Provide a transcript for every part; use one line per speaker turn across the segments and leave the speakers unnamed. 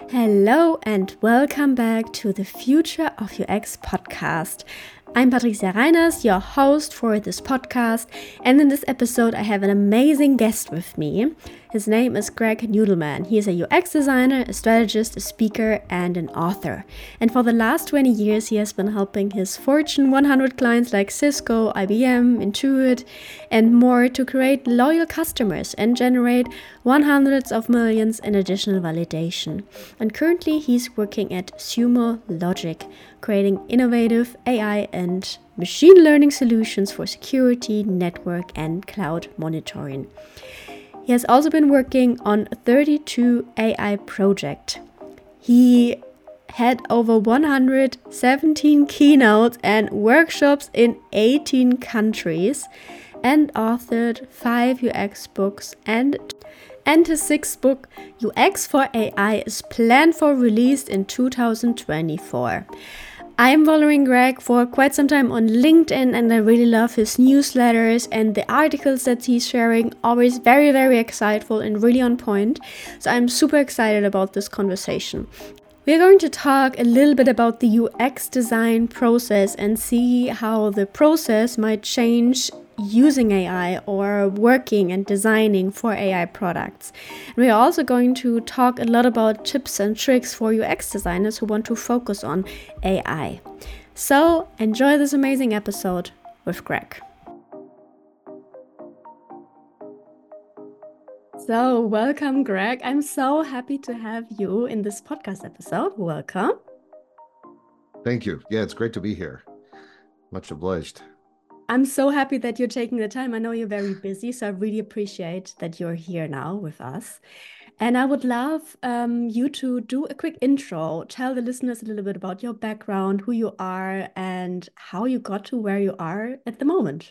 Hello and welcome back to the Future of UX podcast. I'm Patricia Reiners, your host for this podcast, and in this episode I have an amazing guest with me. His name is Greg Nudelman. He is a UX designer, a strategist, a speaker, and an author. And for the last 20 years he has been helping his Fortune 100 clients like Cisco, IBM, Intuit, and more to create loyal customers and generate hundreds of millions in additional validation. And currently he's working at Sumo Logic, creating innovative AI and machine learning solutions for security, network, and cloud monitoring. He has also been working on 32 AI projects. He had over 117 keynotes and workshops in 18 countries and authored 5 UX books, and his 6th book, UX for AI, is planned for release in 2024. I'm following Greg for quite some time on LinkedIn, and I really love his newsletters and the articles that he's sharing, always very, very exciteful and really on point. So I'm super excited about this conversation. We're going to talk a little bit about the UX design process and see how the process might change using AI or working and designing for AI products. And we are also going to talk a lot about tips and tricks for UX designers who want to focus on AI. So enjoy this amazing episode with Greg. So welcome, Greg. I'm so happy to have you in this podcast episode. Welcome.
Thank you. Yeah, it's great to be here. Much obliged.
I'm so happy that you're taking the time. I know you're very busy, so I really appreciate that you're here now with us. And I would love you to do a quick intro. Tell the listeners a little bit about your background, who you are, and how you got to where you are at the moment.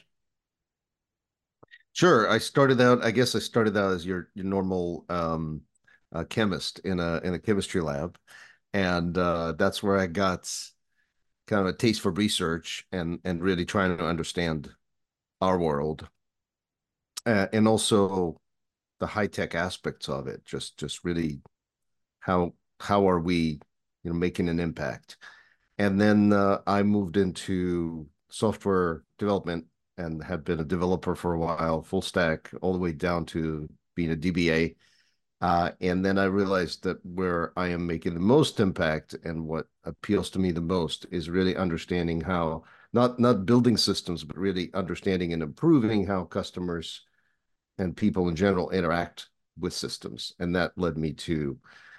Sure. I started out as your normal chemist in a chemistry lab, and that's where I got kind of a taste for research and really trying to understand our world, and also the high tech aspects of it. Just really how are we making an impact. And then I moved into software development and have been a developer for a while, full stack, all the way down to being a DBA. And then I realized that where I am making the most impact and what appeals to me the most is really understanding how, not building systems, but really understanding and improving how customers and people in general interact with systems. And that led me to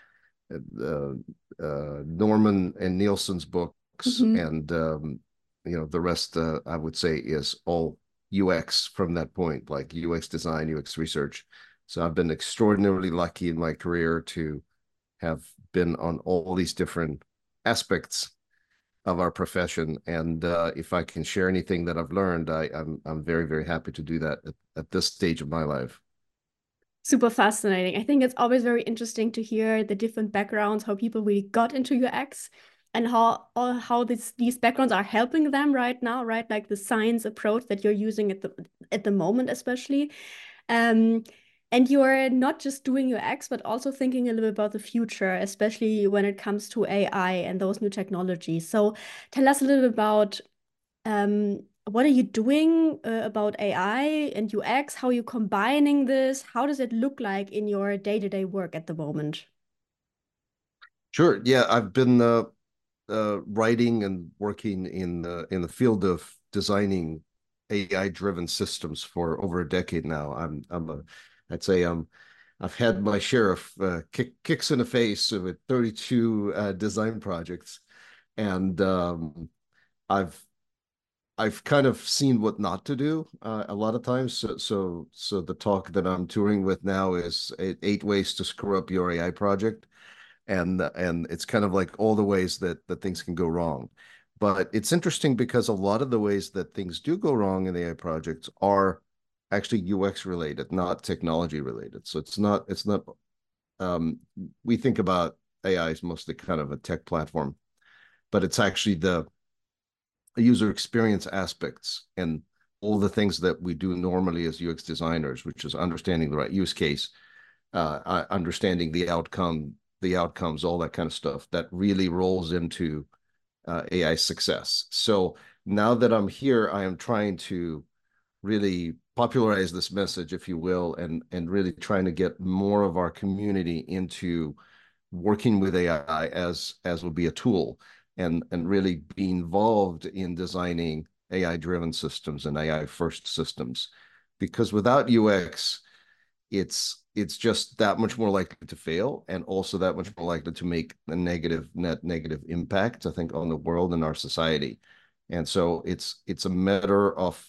Norman and Nielsen's books, and the rest I would say is all UX from that point, like UX design, UX research. So I've been extraordinarily lucky in my career to have been on all these different aspects of our profession, and if I can share anything that I've learned, I'm very, very happy to do that at this stage of my life.
Super fascinating. I think it's always very interesting to hear the different backgrounds, how people really got into UX and how these backgrounds are helping them right now, right? Like the science approach that you're using at the moment, especially. And you're not just doing UX, but also thinking a little bit about the future, especially when it comes to AI and those new technologies. So tell us a little bit about what are you doing about AI and UX? How are you combining this? How does it look like in your day-to-day work at the moment?
Sure. Yeah, I've been writing and working in the field of designing AI-driven systems for over a decade now. I'd say I've had my share of kicks in the face with 32 design projects, and I've I've kind of seen what not to do a lot of times. So the talk that I'm touring with now is 8 ways to screw up your AI project, and it's kind of like all the ways that things can go wrong. But it's interesting because a lot of the ways that things do go wrong in AI projects are actually UX related, not technology related. So it's not um, we think about AI as mostly kind of a tech platform, but it's actually the user experience aspects and all the things that we do normally as UX designers, which is understanding the right use case, understanding the outcome, the outcomes, all that kind of stuff that really rolls into AI success. So now that I'm here, I am trying to really popularize this message, if you will, and really trying to get more of our community into working with AI as will be a tool, and really be involved in designing AI driven systems and AI first systems. Because without UX, it's just that much more likely to fail, and also that much more likely to make a net negative impact, I think, on the world and our society. And so it's a matter of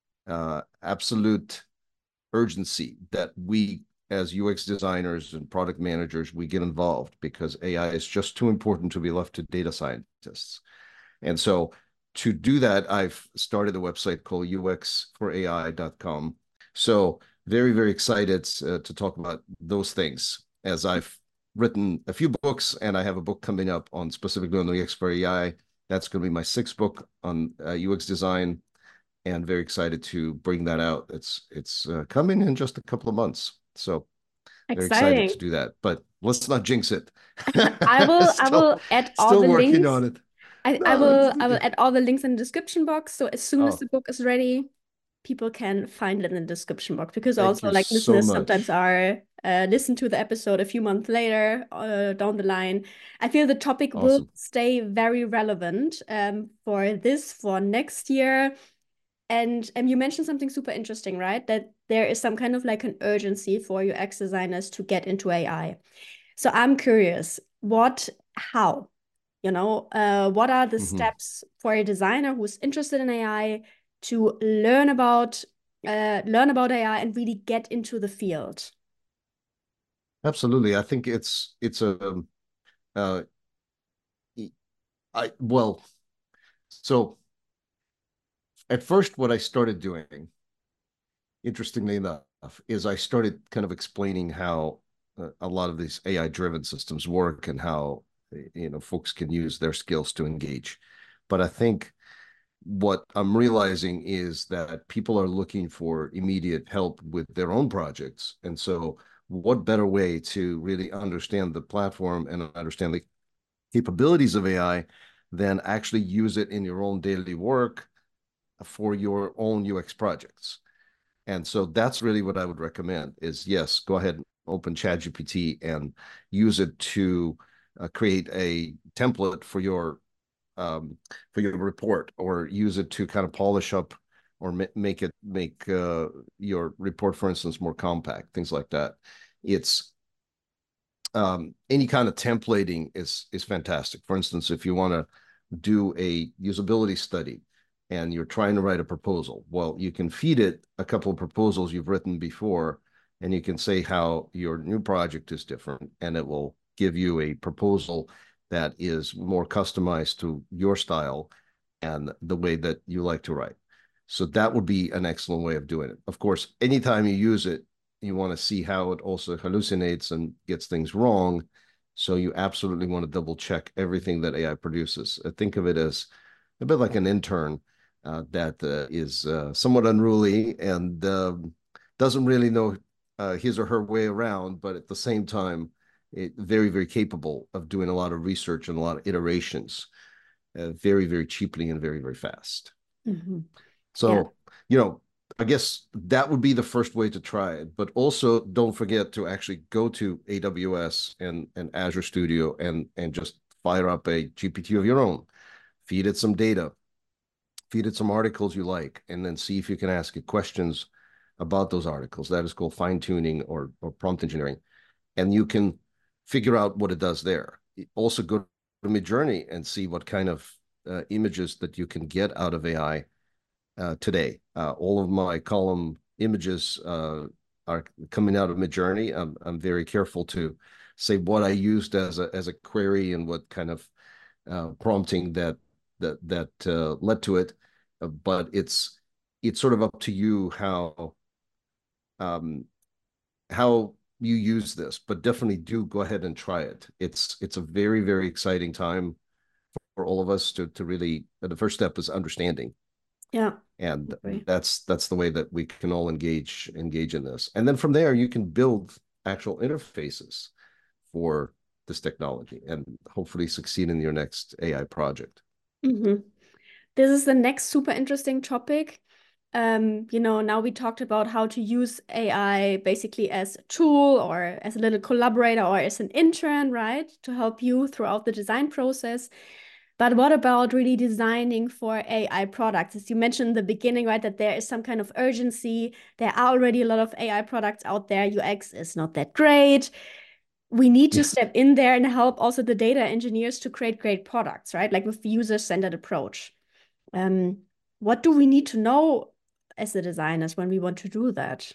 absolute urgency that we, as UX designers and product managers, we get involved, because AI is just too important to be left to data scientists. And so to do that, I've started a website called uxforai.com. So very, very excited to talk about those things, as I've written a few books, and I have a book coming up on specifically on UX for AI. That's going to be my sixth book on UX design, and very excited to bring that out. It's coming in just a couple of months. So very excited to
Exciting.
do that, but let's not jinx it.
I will add all
Still
the
working
links.
on it. No,
I will add all the links in the description box. So as soon as
oh,
the book is ready, people can find it in the description box, because
thank
also
you
like
so
listeners sometimes
much.
are listen to the episode a few months later down the line. I feel the topic will
Awesome.
stay very relevant for next year. And you mentioned something super interesting, right? That there is some kind of like an urgency for UX designers to get into AI. So I'm curious, how, what are the
Mhm.
steps for a designer who's interested in AI to learn about AI and really get into the field?
Absolutely. I think it's a uh I well, so at first what I started doing, interestingly enough, is I started kind of explaining how a lot of these AI driven systems work, and how folks can use their skills to engage. But I think what I'm realizing is that people are looking for immediate help with their own projects. And so what better way to really understand the platform and understand the capabilities of AI than actually use it in your own daily work for your own UX projects? And so that's really what I would recommend is, yes, go ahead and open ChatGPT and use it to create a template for your report, or use it to kind of polish up, or make your report, for instance, more compact, things like that. It's any kind of templating is fantastic. For instance, if you want to do a usability study and you're trying to write a proposal, well, you can feed it a couple of proposals you've written before, and you can say how your new project is different, and it will give you a proposal that is more customized to your style and the way that you like to write. So that would be an excellent way of doing it. Of course, anytime you use it, you want to see how it also hallucinates and gets things wrong. So you absolutely want to double check everything that AI produces. Think of it as a bit like an intern that is somewhat unruly and doesn't really know his or her way around, but at the same time, very, very capable of doing a lot of research and a lot of iterations very, very cheaply and very, very fast.
Mhm. Yeah.
So, I guess that would be the first way to try it. But also don't forget to actually go to AWS and Azure Studio and just fire up a GPT of your own, feed it some data, feed it some articles you like, and then see if you can ask it questions about those articles. That is called fine tuning or prompt engineering. And you can figure out what it does there. Also go to Midjourney and see what kind of images that you can get out of AI today. All of my column images are coming out of Midjourney. I'm very careful to say what I used as a query and what kind of prompting that led to it. But it's sort of up to you um, how you use this. But definitely do go ahead and try it. It's a very, very exciting time for all of us to really. The first step is understanding,
Yeah.
and
Agree.
that's the way that we can all engage in this. And then from there you can build actual interfaces for this technology and hopefully succeed in your next AI project.
Mm-hmm. This is the next super interesting topic. Now we talked about how to use AI basically as a tool or as a little collaborator or as an intern, right, to help you throughout the design process. But what about really designing for AI products? As you mentioned in the beginning, right, that there is some kind of urgency. There are already a lot of AI products out there. UX is not that great. We need to
Yes.
step in there and help also the data engineers to create great products, right? Like with the user-centered approach. Um, what do we need to know as the designers when we want to do that?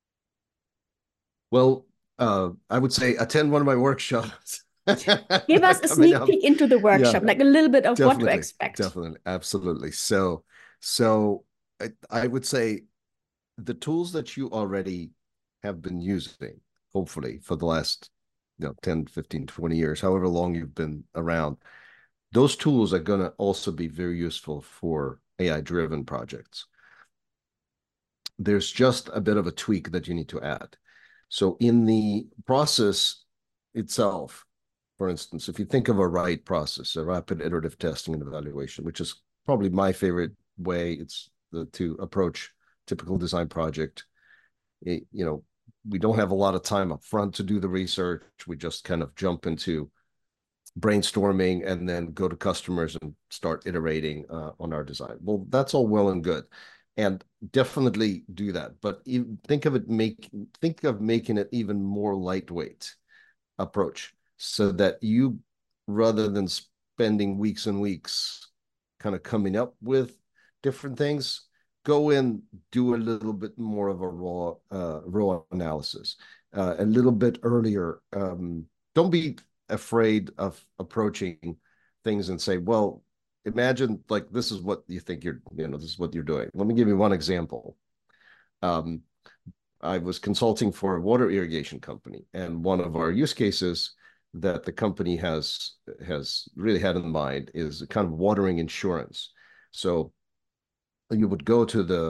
Well, I would say attend one of my workshops.
Give us a
Coming
sneak
up.
peek into the
Yeah,
workshop, like a little bit of what to
definitely,
expect.
definitely, absolutely. So I would say the tools that you already have been using, hopefully for the last 10, 15, 20 years, however long you've been around, those tools are going to also be very useful for AI driven projects. There's just a bit of a tweak that you need to add. So in the process itself, for instance, if you think of a RITE process, a rapid iterative testing and evaluation, which is probably my favorite way to approach typical design project. We don't have a lot of time up front to do the research. We just kind of jump into brainstorming and then go to customers and start iterating on our design. Well, that's all well and good, and definitely do that. But think of making it even more lightweight approach, so that you, rather than spending weeks and weeks kind of coming up with different things, go in, do a little bit more of a raw analysis a little bit earlier. Don't be afraid of approaching things and say, well, imagine like this is what you think this is what you're doing. Let me give you one example. um, I was consulting for a water irrigation company, and one of our use cases that the company has really had in mind is a kind of watering insurance. So you would go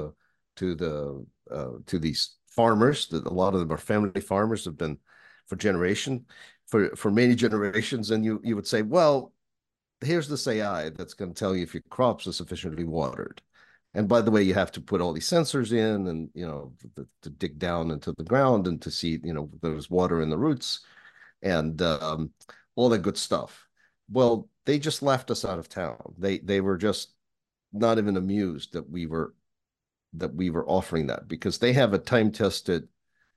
to these farmers. That a lot of them are family farmers, have been for many generations, and you would say, well, here's this AI that's going to tell you if your crops are sufficiently watered. And by the way, you have to put all these sensors in, and to dig down into the ground and to see there's water in the roots, and all that good stuff. Well, they just laughed us out of town. They were just not even amused that we were offering that, because they have a time tested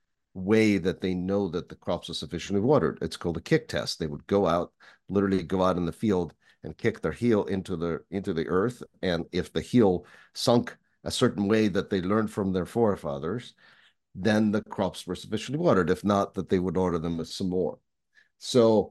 way that they know that the crops are sufficiently watered. It's called a kick test. They would literally go out in the field and kick their heel into the earth, and if the heel sunk a certain way that they learned from their forefathers, then the crops were sufficiently watered. If not, that they would order them with some more. So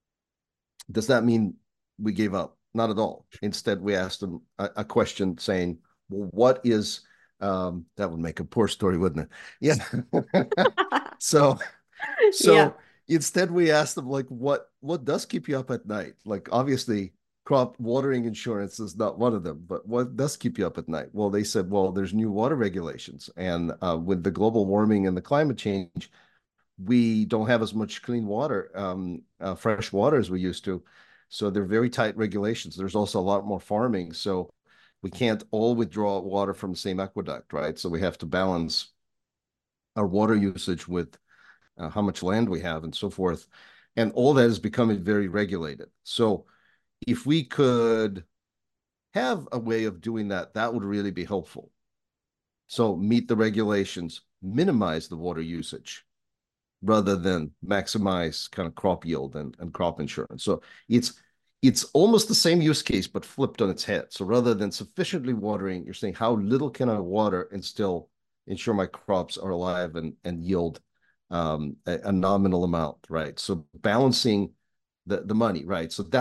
does that mean we gave up? Not at all. Instead, we asked them a question saying, well, what is that would make a poor story, wouldn't it? Yeah. so
Yeah.
so instead we asked them, like, what does keep you up at night? Like, obviously crop watering insurance is not one of them, but what does keep you up at night? Well, they said, well, there's new water regulations, and with the global warming and the climate change, we don't have as much clean water, fresh water as we used to. So they're very tight regulations. There's also a lot more farming. So we can't all withdraw water from the same aqueduct, right? So we have to balance our water usage with how much land we have and so forth. And all that is becoming very regulated. So if we could have a way of doing that, that would really be helpful. So meet the regulations, minimize the water usage, rather than maximize kind of crop yield and crop insurance. So it's almost the same use case, but flipped on its head. So rather than sufficiently watering, you're saying how little can I water and still ensure my crops are alive and yield a nominal amount, right? So balancing the money, right? So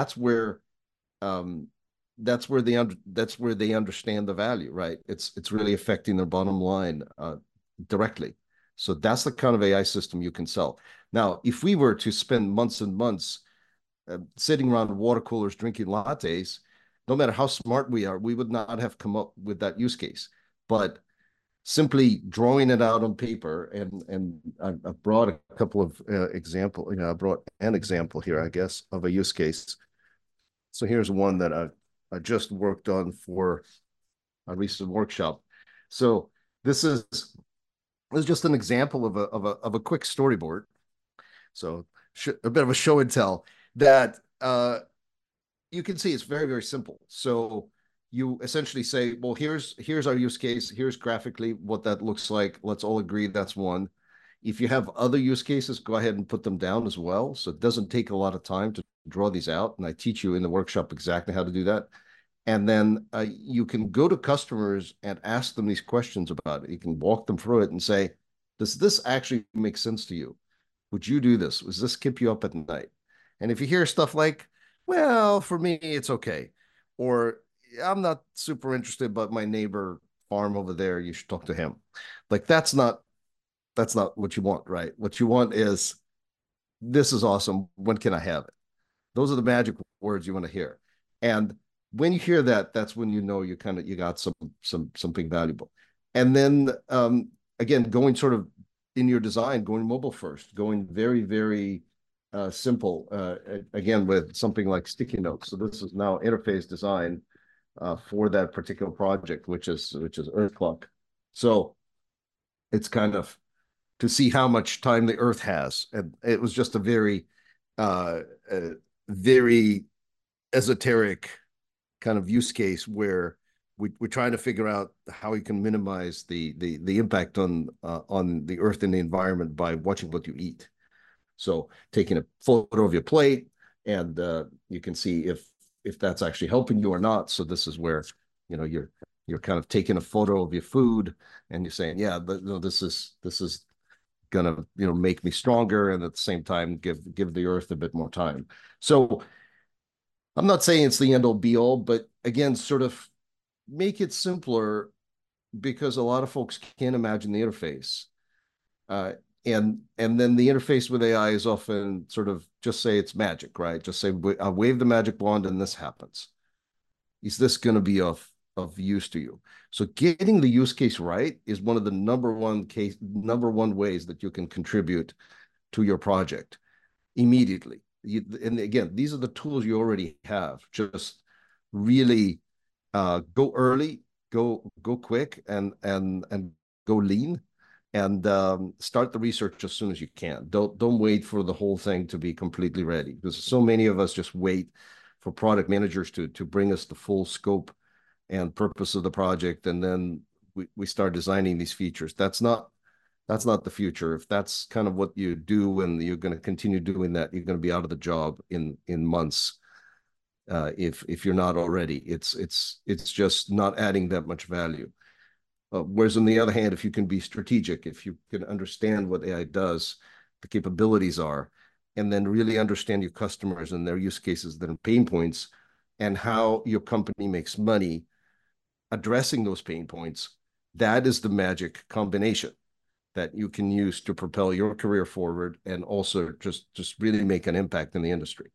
um, that's where they understand the value, right? It's really affecting their bottom line directly. So that's the kind of AI system you can sell. Now, if we were to spend months and months sitting around water coolers drinking lattes, no matter how smart we are, we would not have come up with that use case. But simply drawing it out on paper. And I brought a couple of example. I brought an example here, I guess, of a use case. So here's one that I just worked on for a recent workshop. So this is just an example of a quick storyboard. So a bit of a show and tell that you can see it's very, very simple. So you essentially say, well, here's our use case. Here's graphically what that looks like. Let's all agree that's one. If you have other use cases, go ahead and put them down as well. So it doesn't take a lot of time to draw these out. And I teach you in the workshop exactly how to do that. And then you can go to customers and ask them these questions about it. You can walk them through it and say, does this actually make sense to you? Would you do this? Does this keep you up at night? And if you hear stuff like, well, for me, it's okay. Or I'm not super interested, but my neighbor farm over there, you should talk to him. Like that's not what you want, right? What you want is, this is awesome. When can I have it? Those are the magic words you want to hear. And when you hear that, that's when you know you got something valuable. And then again, going sort of in your design, going mobile first, going very, very simple, again, with something like sticky notes. So this is now interface design for that particular project, which is Earth Clock. So it's kind of to see how much time the Earth has. And it was just a very, very esoteric kind of use case where we're trying to figure out how you can minimize the impact on the Earth and the environment by watching what you eat. So taking a photo of your plate, and you can see if that's actually helping you or not. So this is where you're kind of taking a photo of your food, and you're saying, yeah, but no, this is gonna make me stronger, and at the same time give the Earth a bit more time. So I'm not saying it's the end all be all, but again, sort of make it simpler, because a lot of folks can't imagine the interface. Uh, and then the interface with AI is often sort of just say it's magic, right? Just say, I wave the magic wand and this happens. Is this going to be of use to you? So getting the use case right is one of the number one ways that you can contribute to your project immediately. And again, these are the tools you already have. Just really go early, go quick, and go lean, and start the research as soon as you can. Don't wait for the whole thing to be completely ready, because so many of us just wait for product managers to bring us the full scope and purpose of the project, and then we start designing these features. That's not the future. If that's kind of what you do and you're going to continue doing that, you're going to be out of the job in months. If you're not already, it's just not adding that much value. Whereas on the other hand, if you can be strategic, if you can understand what AI does, the capabilities are, and then really understand your customers and their use cases, their pain points, and how your company makes money addressing those pain points, that is the magic combination that you can use to propel your career forward and also just really make an impact in the industry.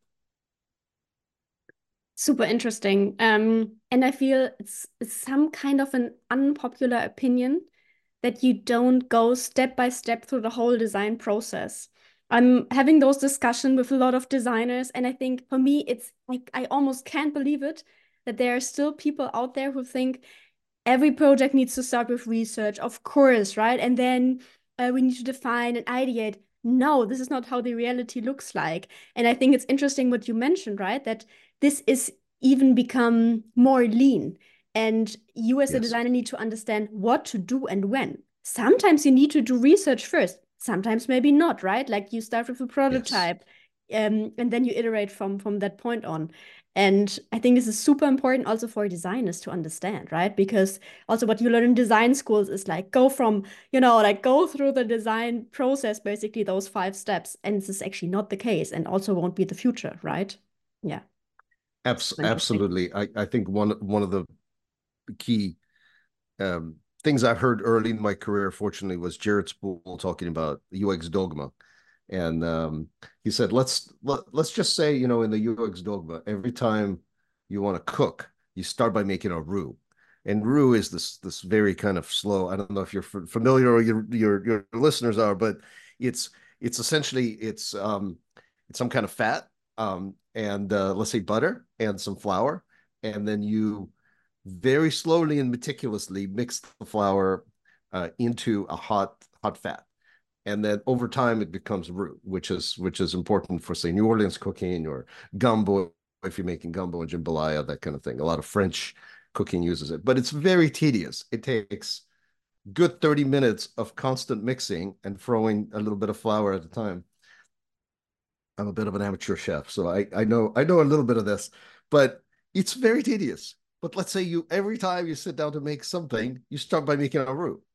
Super interesting. And I feel it's some kind of an unpopular opinion that you don't go step by step through the whole design process. I'm having those discussions with a lot of designers, and I think for me, it's like I almost can't believe it that there are still people out there who think every project needs to start with research, of course, right? And then we need to define and ideate. No, this is not how the reality looks like. And I think it's interesting what you mentioned, right? That this is even become more lean. And you as a
Yes.
designer need to understand what to do and when. Sometimes you need to do research first. Sometimes maybe not, right? Like you start with a
Yes.
prototype, and then you iterate from that point on. And I think this is super important also for designers to understand, right? Because also what you learn in design schools is like go from, like go through the design process, basically those 5 steps. And this is actually not the case and also won't be the future, right? Yeah. Super interesting.
Absolutely. I think one of the key things I've heard early in my career, fortunately, was Jared Spool talking about UX dogma. And he said, let's just say, in the UX dogma, every time you want to cook, you start by making a roux. And roux is this very kind of slow. I don't know if you're familiar or your listeners are, but it's it's essentially it's some kind of fat, and let's say butter and some flour, and then you very slowly and meticulously mix the flour into a hot fat, and then over time it becomes roux, which is important for say New Orleans cooking or gumbo if you're making gumbo and jambalaya, that kind of thing. A lot of French cooking uses it, but it's very tedious. It takes good 30 minutes of constant mixing and throwing a little bit of flour at a time. I'm a bit of an amateur chef, so I know a little bit of this, but it's very tedious. But let's say you every time you sit down to make something, you start by making a roux.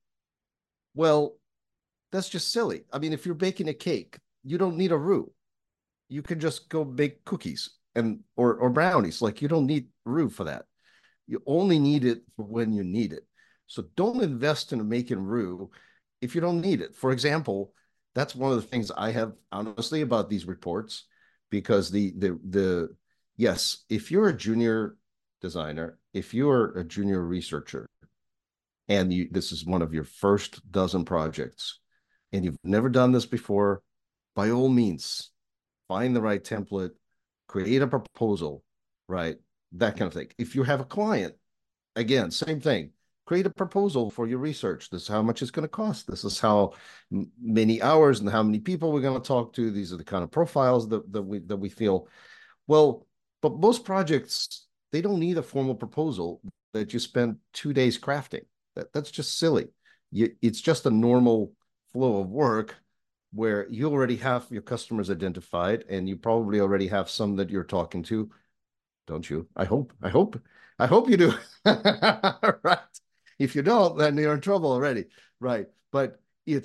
Well, that's just silly. I mean, if you're baking a cake, you don't need a roux. You can just go bake cookies and or brownies. Like you don't need roux for that. You only need it for when you need it. So don't invest in making roux if you don't need it. For example, that's one of the things I have honestly about these reports, because the yes, if you're a junior designer, if you're a junior researcher, and this is one of your first dozen projects, and you've never done this before, by all means, find the right template, create a proposal, right? That kind of thing. If you have a client, again, same thing. Create a proposal for your research. This is how much it's going to cost. This is how many hours and how many people we're going to talk to. These are the kind of profiles that we feel. Well, but most projects, they don't need a formal proposal that you spend 2 days crafting. That's just silly. It's just a normal flow of work where you already have your customers identified, and you probably already have some that you're talking to, don't you? I hope you do. Right. If you don't, then you're in trouble already. Right. But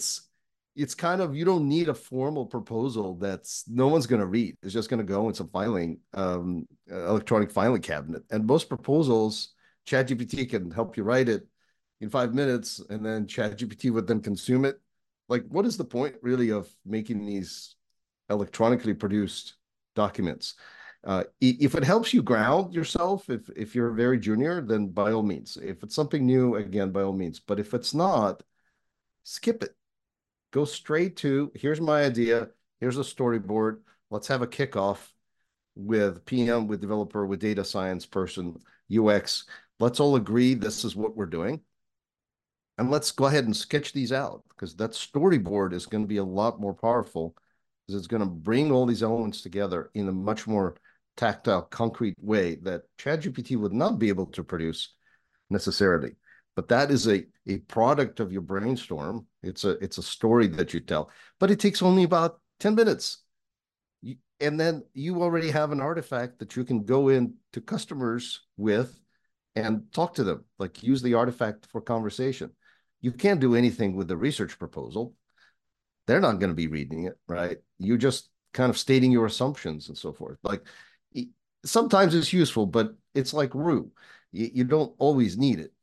it's kind of, you don't need a formal proposal that's no one's going to read. It's just going to go in some filing, electronic filing cabinet. And most proposals, ChatGPT can help you write it in 5 minutes, and then ChatGPT would then consume it. Like, what is the point really of making these electronically produced documents? If it helps you ground yourself, if you're very junior, then by all means. If it's something new, again, by all means. But if it's not, skip it. Go straight to, here's my idea. Here's a storyboard. Let's have a kickoff with PM, with developer, with data science person, UX. Let's all agree this is what we're doing. And let's go ahead and sketch these out, because that storyboard is going to be a lot more powerful, because it's going to bring all these elements together in a much more tactile, concrete way that ChatGPT would not be able to produce necessarily. But that is a product of your brainstorm. It's a story that you tell, but it takes only about 10 minutes. And then you already have an artifact that you can go in to customers with and talk to them, like use the artifact for conversation. You can't do anything with the research proposal. They're not going to be reading it, right? You just kind of stating your assumptions and so forth. Like, sometimes it's useful, but it's like roux. You don't always need it.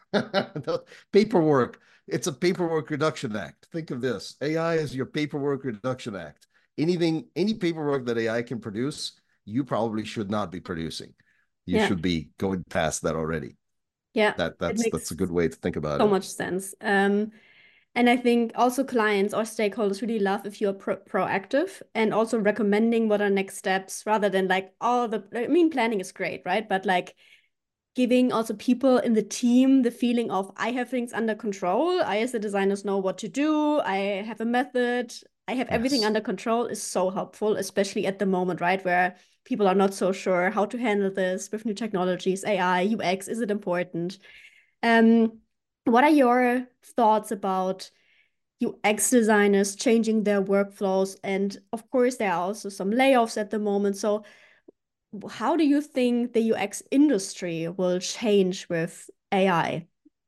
Paperwork, it's a paperwork reduction act. Think of this. AI is your paperwork reduction act. Any paperwork that AI can produce, you probably should not be producing. You
Yeah.
should be going past that already.
Yeah. It
That's a
makes
good way to think about
so
it.
much sense. And I think also clients or stakeholders really love if you're proactive and also recommending what are next steps rather than like I mean, planning is great, right? But like giving also people in the team the feeling of I have things under control. I, as the designers, know what to do. I have a method. I have everything
Yes.
under control is so helpful, especially at the moment, right? Where people are not so sure how to handle this with new technologies, AI, UX, is it important? Um, what are your thoughts about UX designers changing their workflows? And of course, there are also some layoffs at the moment. So, how do you think the UX industry will change with AI?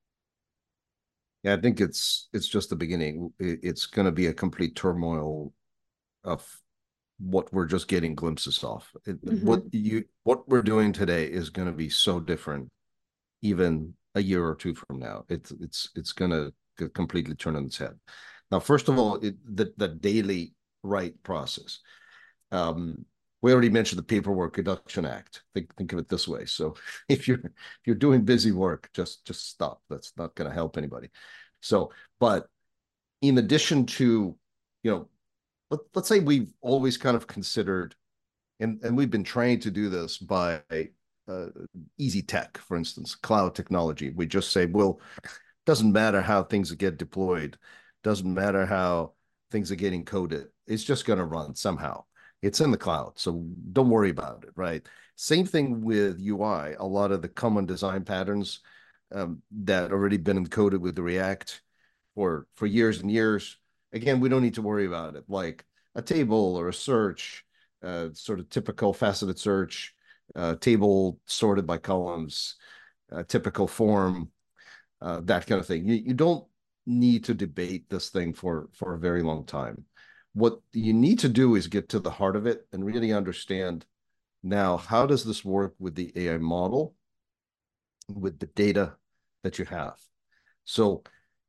Yeah, I think it's just the beginning. It's going to be a complete turmoil of what we're just getting glimpses of.
Hmm.
What we're doing today is going to be so different even a year or two from now. It's going to completely turn on its head. Now, first of all, the daily write process. We already mentioned the Paperwork Reduction Act. Think of it this way. So if you're doing busy work, just stop. That's not going to help anybody. So, but in addition to, you know, let's say we've always kind of considered, and we've been trained to do this by uh, easy tech, for instance, cloud technology. We just say, well, doesn't matter how things get deployed, doesn't matter how things are getting coded. It's just going to run somehow. It's in the cloud, so don't worry about it, right? Same thing with UI. A lot of the common design patterns that already been encoded with the React for years and years. Again, we don't need to worry about it. Like a table or a search, sort of typical faceted search, table sorted by columns, typical form, that kind of thing. You don't need to debate this thing for a very long time. What you need to do is get to the heart of it and really understand now, how does this work with the AI model, with the data that you have? So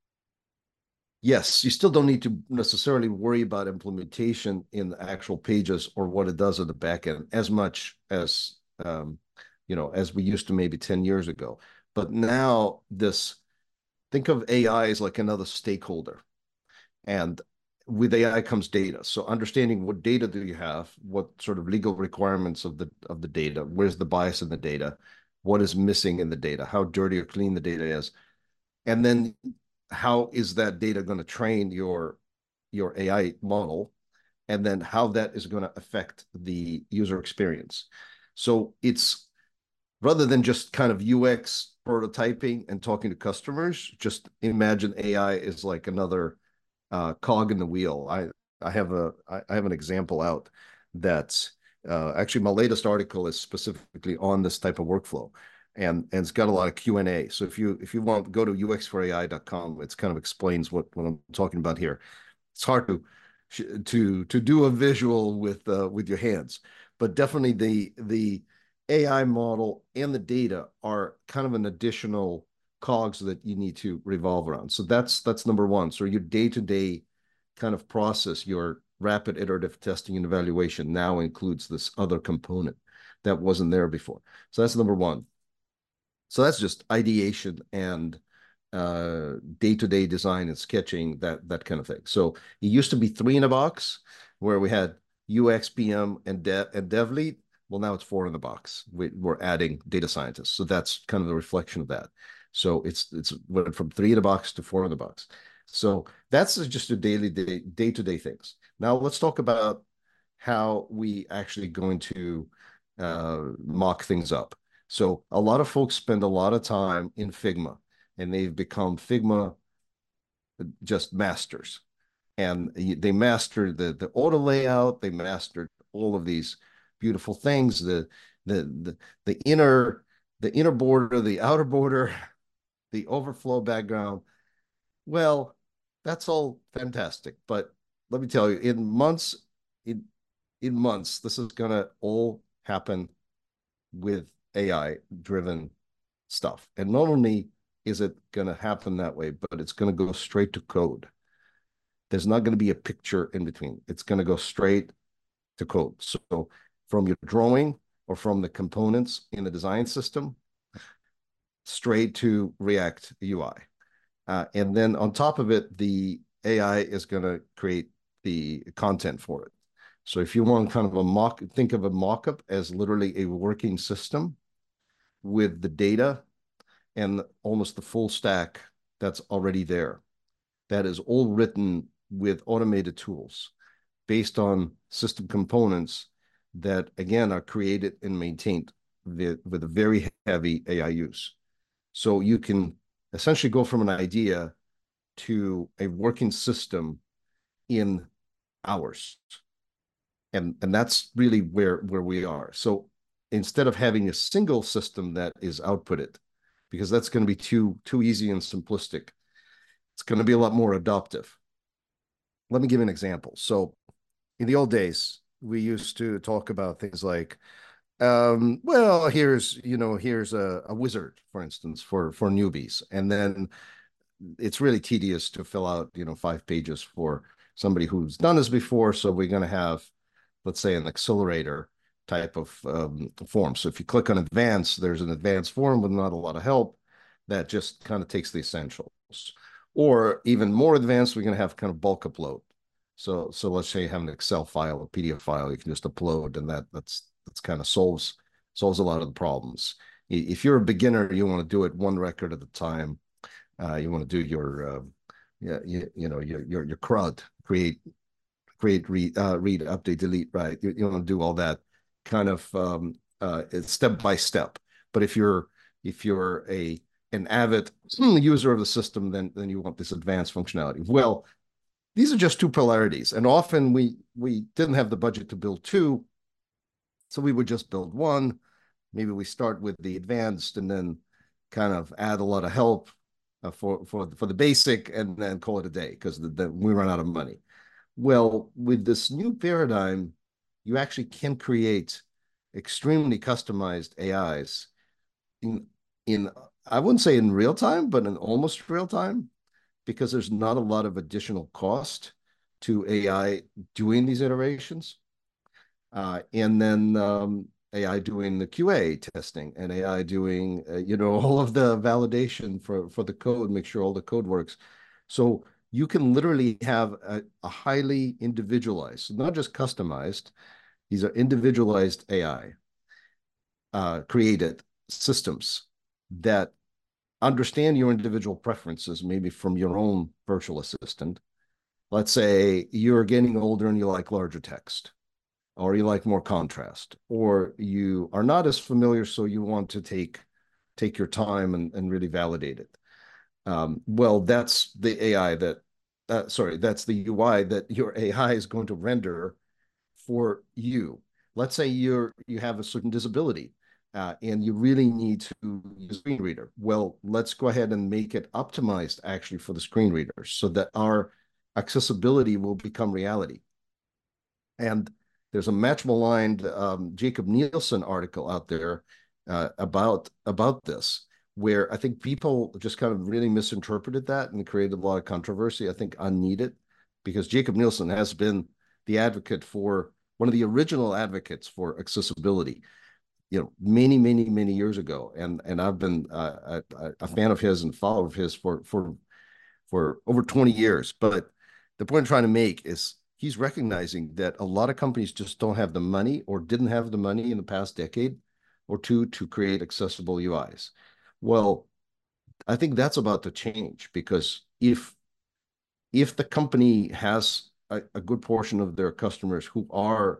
yes, you still don't need to necessarily worry about implementation in the actual pages or what it does at the back end as much as as we used to maybe 10 years ago. But now think of AI as like another stakeholder. And with AI comes data. So understanding what data do you have, what sort of legal requirements of the data, where's the bias in the data, what is missing in the data, how dirty or clean the data is, and then how is that data going to train your AI model, and then how that is going to affect the user experience. So it's rather than just kind of UX prototyping and talking to customers, just imagine AI is like another cog in the wheel. I have an example out that's actually my latest article is specifically on this type of workflow, and it's got a lot of Q&A. So if you want, go to uxforai.com. It's kind of explains what I'm talking about here. It's hard to do a visual with your hands, but definitely the AI model and the data are kind of an additional cogs that you need to revolve around. So that's number one. So your day-to-day kind of process, your rapid iterative testing and evaluation now includes this other component that wasn't there before. So that's number one. So that's just ideation and day-to-day design and sketching, that kind of thing. So it used to be three in a box where we had UX, PM, and dev lead. Well, now it's four in the box. We're adding data scientists. So that's kind of the reflection of that. So it's went from three in a box to four in the box. So that's just a day-to-day things. Now let's talk about how we actually going to mock things up. So a lot of folks spend a lot of time in Figma, and they've become Figma just masters. And they mastered the auto layout. They mastered all of these beautiful things, the the inner the inner border, the outer border, the overflow background. Well, that's all fantastic. But let me tell you, in months, this is gonna all happen with AI driven stuff. And not only is it going to happen that way, but it's going to go straight to code. There's not going to be a picture in between. It's going to go straight to code. So from your drawing or from the components in the design system, straight to React UI. And then on top of it, the AI is going to create the content for it. So if you want kind of think of a mock-up as literally a working system with the data and almost the full stack that's already there. That is all written with automated tools based on system components that, again, are created and maintained with a very heavy AI use. So you can essentially go from an idea to a working system in hours. And that's really where we are. So instead of having a single system that is outputted, because that's going to be too easy and simplistic, it's going to be a lot more adaptive. Let me give you an example. So in the old days, we used to talk about things like, well, here's a wizard, for instance, for newbies, and then it's really tedious to fill out 5 pages for somebody who's done this before. So we're going to have, let's say, an accelerator type of form. So if you click on advanced, there's an advanced form with not a lot of help that just kind of takes the essentials. Or even more advanced, we're going to have kind of bulk upload. So let's say you have an Excel file, a PDF file, you can just upload, and that's kind of solves a lot of the problems. If you're a beginner, you want to do it one record at a time. You want to do your your CRUD, create, read, update, delete, right? You want to do all that kind of step by step. But if you're an avid user of the system, then you want this advanced functionality. Well, these are just two polarities, and often we didn't have the budget to build two, so we would just build one. Maybe we start with the advanced and then kind of add a lot of help for the basic, and then call it a day because we run out of money. Well, with this new paradigm, you actually can create extremely customized AIs in I wouldn't say in real time, but in almost real time, because there's not a lot of additional cost to AI doing these iterations. And then AI doing the QA testing, and AI doing all of the validation for the code, make sure all the code works. So you can literally have a highly individualized, not just customized, these are individualized AI created systems that understand your individual preferences, maybe from your own virtual assistant. Let's say you're getting older and you like larger text, or you like more contrast, or you are not as familiar, so you want to take your time and really validate it. Well, that's the AI that's the UI that your AI is going to render for you. Let's say you have a certain disability, and you really need to use a screen reader. Well, let's go ahead and make it optimized actually for the screen reader, so that our accessibility will become reality. And there's a match-maligned Jakob Nielsen article out there about this, where I think people just kind of really misinterpreted that and created a lot of controversy, I think unneeded, because Jakob Nielsen has been the advocate for one of the original advocates for accessibility, many years ago, and I've been a fan of his and follower of his for over 20 years. But the point I'm trying to make is he's recognizing that a lot of companies just don't have the money, or didn't have the money in the past decade or two, to create accessible UIs. Well, I think that's about to change, because if the company has a good portion of their customers who are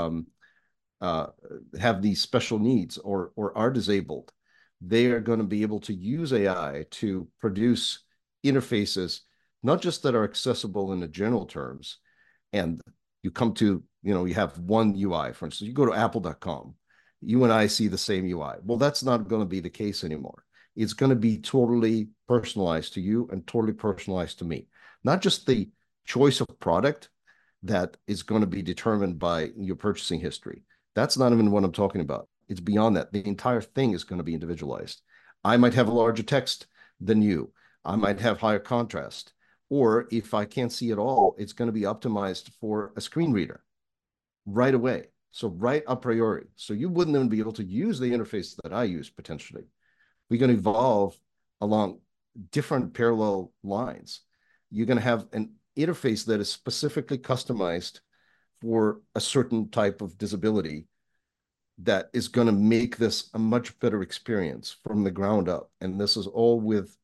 have these special needs, or are disabled, they are going to be able to use AI to produce interfaces, not just that are accessible in the general terms, and you come to, you have one UI. For instance, you go to apple.com, you and I see the same UI. Well, that's not going to be the case anymore. It's going to be totally personalized to you and totally personalized to me. Not just the choice of product that is going to be determined by your purchasing history. That's not even what I'm talking about. It's beyond that. The entire thing is going to be individualized. I might have a larger text than you. I might have higher contrast. Or if I can't see it all, it's going to be optimized for a screen reader right away. So right a priori. So you wouldn't even be able to use the interface that I use potentially. We're going to evolve along different parallel lines. You're going to have an interface that is specifically customized for a certain type of disability, that is going to make this a much better experience from the ground up. And this is all with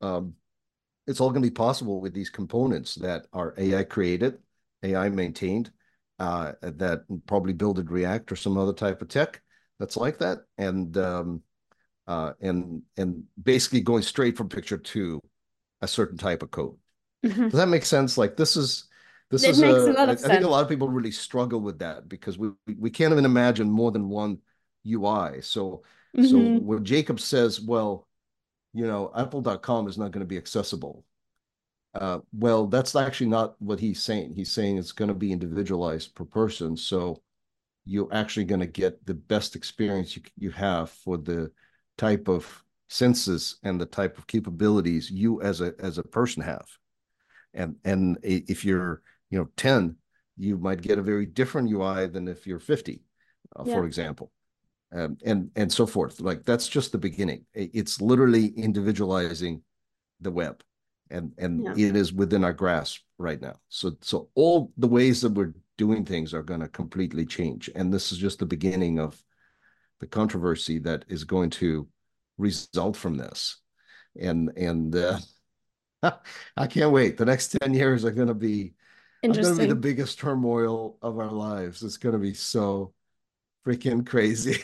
it's all going to be possible with these components that are AI created, AI maintained, that probably built in React or some other type of tech that's like that, and basically going straight from picture to a certain type of code. Mm-hmm. Does that make sense? Like this is
it makes a lot of
sense. I think a lot of people really struggle with that, because we can't even imagine more than one UI. So when Jakob says, well, apple.com is not going to be accessible. Well, that's actually not what he's saying. He's saying it's going to be individualized per person. So you're actually going to get the best experience you have for the type of senses and the type of capabilities you as a person have. And if you're 10, you might get a very different UI than if you're 50.
Yeah.
for example, and so forth. Like that's just the beginning. It's literally individualizing the web, and
Yeah.
it is within our grasp right now. So all the ways that we're doing things are going to completely change, and this is just the beginning of the controversy that is going to result from this. And I can't wait. The next 10 years are going to be the
Interesting.
biggest turmoil of our lives. It's going to be so freaking crazy.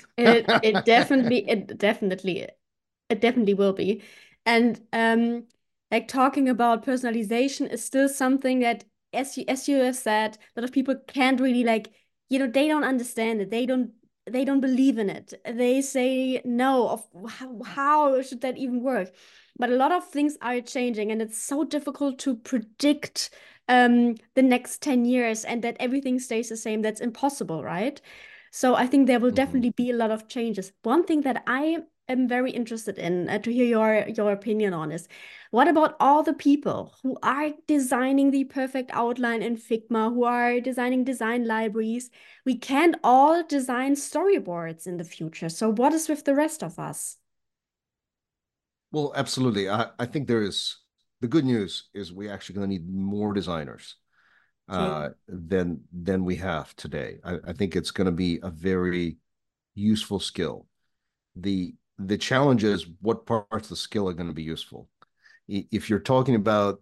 It definitely will be. And like talking about personalization is still something that, as you have said, a lot of people can't really like, they don't understand it. They don't believe in it. They say no of how should that even work? But a lot of things are changing, and it's so difficult to predict the next 10 years and that everything stays the same. That's impossible, right? So I think there will
Mhm.
definitely be a lot of changes. One thing that I am very interested in to hear your opinion on is, what about all the people who are designing the perfect outline in Figma, who are designing design libraries? We can't all design storyboards in the future. So what is with the rest of us?
Well, absolutely. I think the good news is we actually going to need more designers
Okay.
than we have today. I think it's going to be a very useful skill. The challenge is what parts of the skill are going to be useful. If you're talking about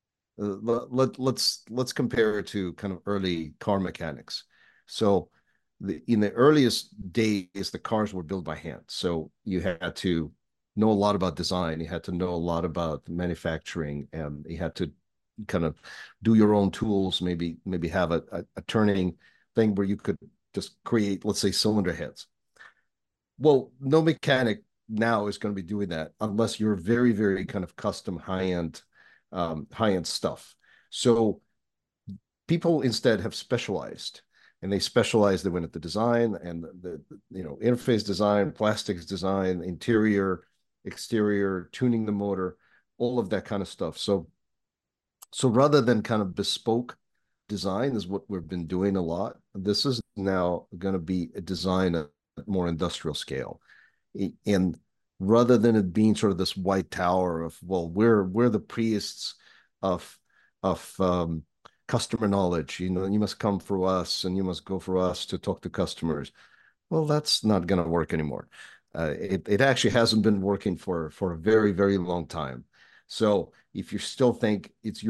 let's compare it to kind of early car mechanics. So in the earliest days, the cars were built by hand. So you had to know a lot about design. You had to know a lot about manufacturing, and you had to kind of do your own tools. Maybe have a turning thing where you could just create, let's say, cylinder heads. Well, no mechanic now is going to be doing that unless you're very, very kind of custom high end stuff. So people instead have specialized, and they specialize. They went at the design and the interface design, plastics design, interior, exterior, tuning the motor, all of that kind of stuff. So rather than kind of bespoke design is what we've been doing a lot. This is now going to be a design at more industrial scale. And rather than it being sort of this white tower of, well, we're the priests of of customer knowledge. You must come for us and you must go for us to talk to customers. Well, that's not going to work anymore. It actually hasn't been working for a very, very long time. So if you still think it's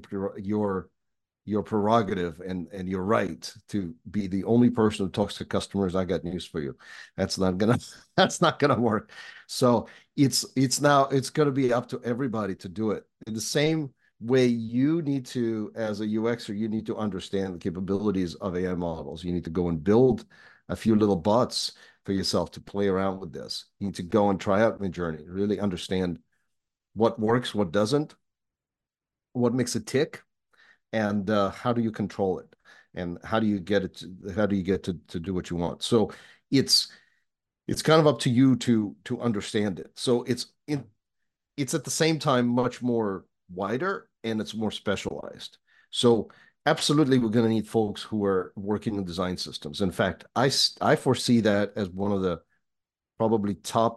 your prerogative and your right to be the only person who talks to customers, I got news for you. That's not gonna that's not gonna work. So it's gonna be up to everybody to do it. In the same way, you need to, as a UXer, you need to understand the capabilities of AI models. You need to go and build a few little bots for yourself to play around with this. You need to go and try out Midjourney, really understand what works, what doesn't, what makes it tick, and how do you control it, and how do you get to do what you want. So it's it's kind of up to you to understand it. So it's at the same time much more wider, and it's more specialized. So absolutely we're going to need folks who are working in design systems. In fact, I foresee that as one of the probably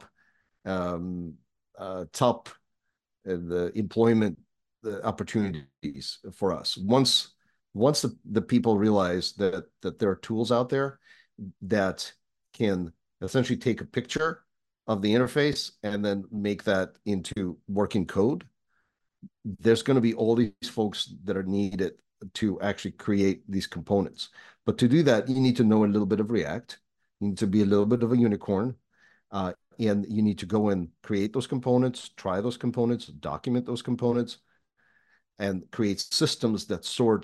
um top the employment the opportunities for us. Once the people realize that there are tools out there that can essentially take a picture of the interface and then make that into working code, there's going to be all these folks that are needed to actually create these components. But to do that, you need to know a little bit of React. You need to be a little bit of a unicorn. And you need to go and create those components, try those components, document those components, and create systems that sort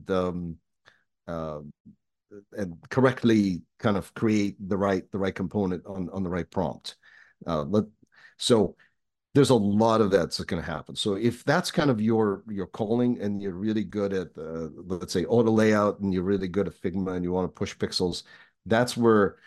uh, and correctly kind of create the right component on the right prompt. So there's a lot of that's going to happen. So if that's kind of your calling, and you're really good at let's say auto layout, and you're really good at Figma, and you want to push pixels, that's where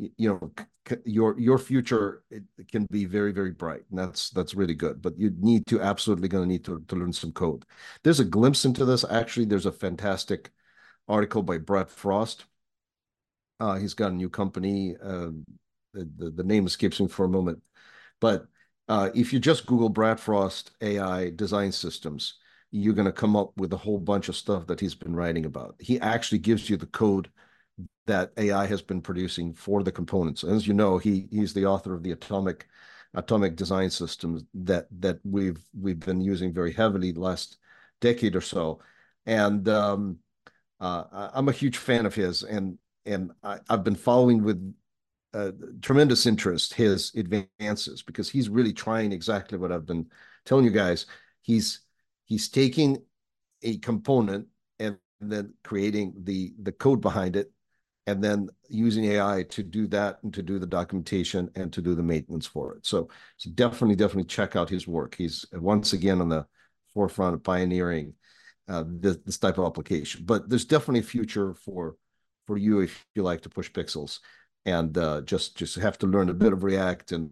your future it can be very, very bright, and that's really good. But you need to absolutely going to need to learn some code. There's a glimpse into this. Actually, there's a fantastic article by Brett Frost He's got a new company. The name escapes me for a moment, but if you just Google Brad Frost AI design systems, you're going to come up with a whole bunch of stuff that he's been writing about. He actually gives you the code that AI has been producing for the components. As you know, he's the author of the atomic design systems that we've been using very heavily the last decade or so. And I'm a huge fan of his, and I've been following with tremendous interest his advances because he's really trying exactly what I've been telling you guys. He's he's taking a component and then creating the code behind it, and then using AI to do that and to do the documentation and to do the maintenance for it. So definitely check out his work. He's once again on the forefront of pioneering this type of application. But there's definitely a future for you if you like to push pixels, and just have to learn a bit of React and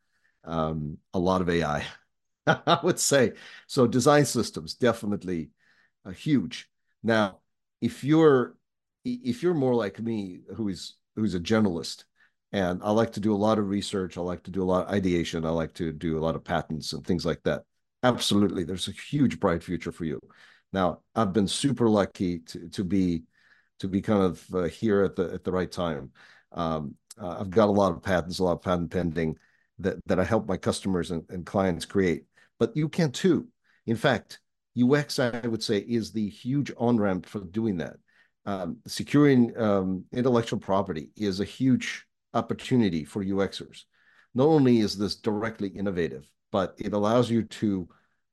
a lot of AI. I would say so. Design systems definitely huge. Now, if you're if you're more like me, who's a generalist, and I like to do a lot of research, I like to do a lot of ideation, I like to do a lot of patents and things like that. Absolutely, there's a huge bright future for you. Now, I've been super lucky to be kind of here at the right time. I've got a lot of patents, a lot of patent pending that I help my customers and clients create. But you can too. In fact, UX, I would say, is the huge on-ramp for doing that. Securing intellectual property is a huge opportunity for UXers. Not only is this directly innovative, but it allows you to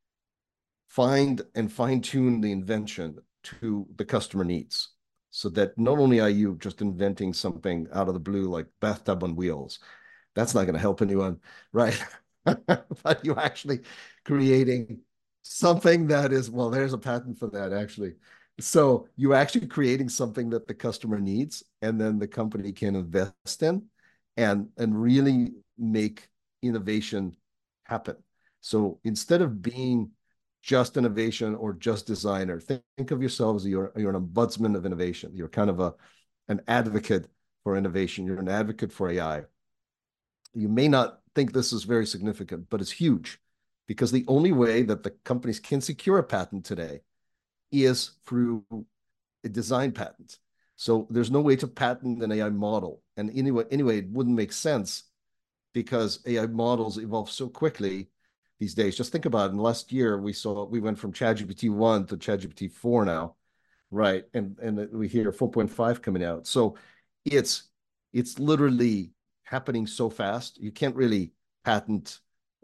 find and fine-tune the invention to the customer needs. So that not only are you just inventing something out of the blue like bathtub on wheels, that's not going to help anyone, right? But you're actually creating something that is, well, there's a patent for that actually. So you're actually creating something that the customer needs, and then the company can invest in and really make innovation happen. So instead of being just innovation or just designer, think of yourself as you're an ombudsman of innovation. You're kind of an advocate for innovation. You're an advocate for AI. You may not think this is very significant, but it's huge because the only way that the companies can secure a patent today is through a design patent. So there's no way to patent an AI model. And anyway, it wouldn't make sense because AI models evolve so quickly these days. Just think about it. In the last year, we went from ChatGPT 1 to ChatGPT 4 now, right? And we hear 4.5 coming out. So it's literally happening so fast. You can't really patent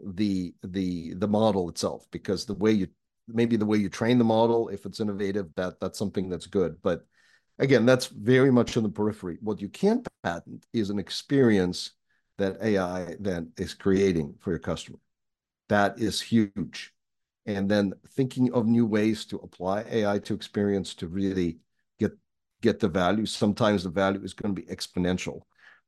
the model itself because the way you train the model, if it's innovative, that's something that's good. But again, that's very much in the periphery. What you can't patent is an experience that AI then is creating for your customer. That is huge. And then thinking of new ways to apply AI to experience to really get the value. Sometimes the value is going to be exponential.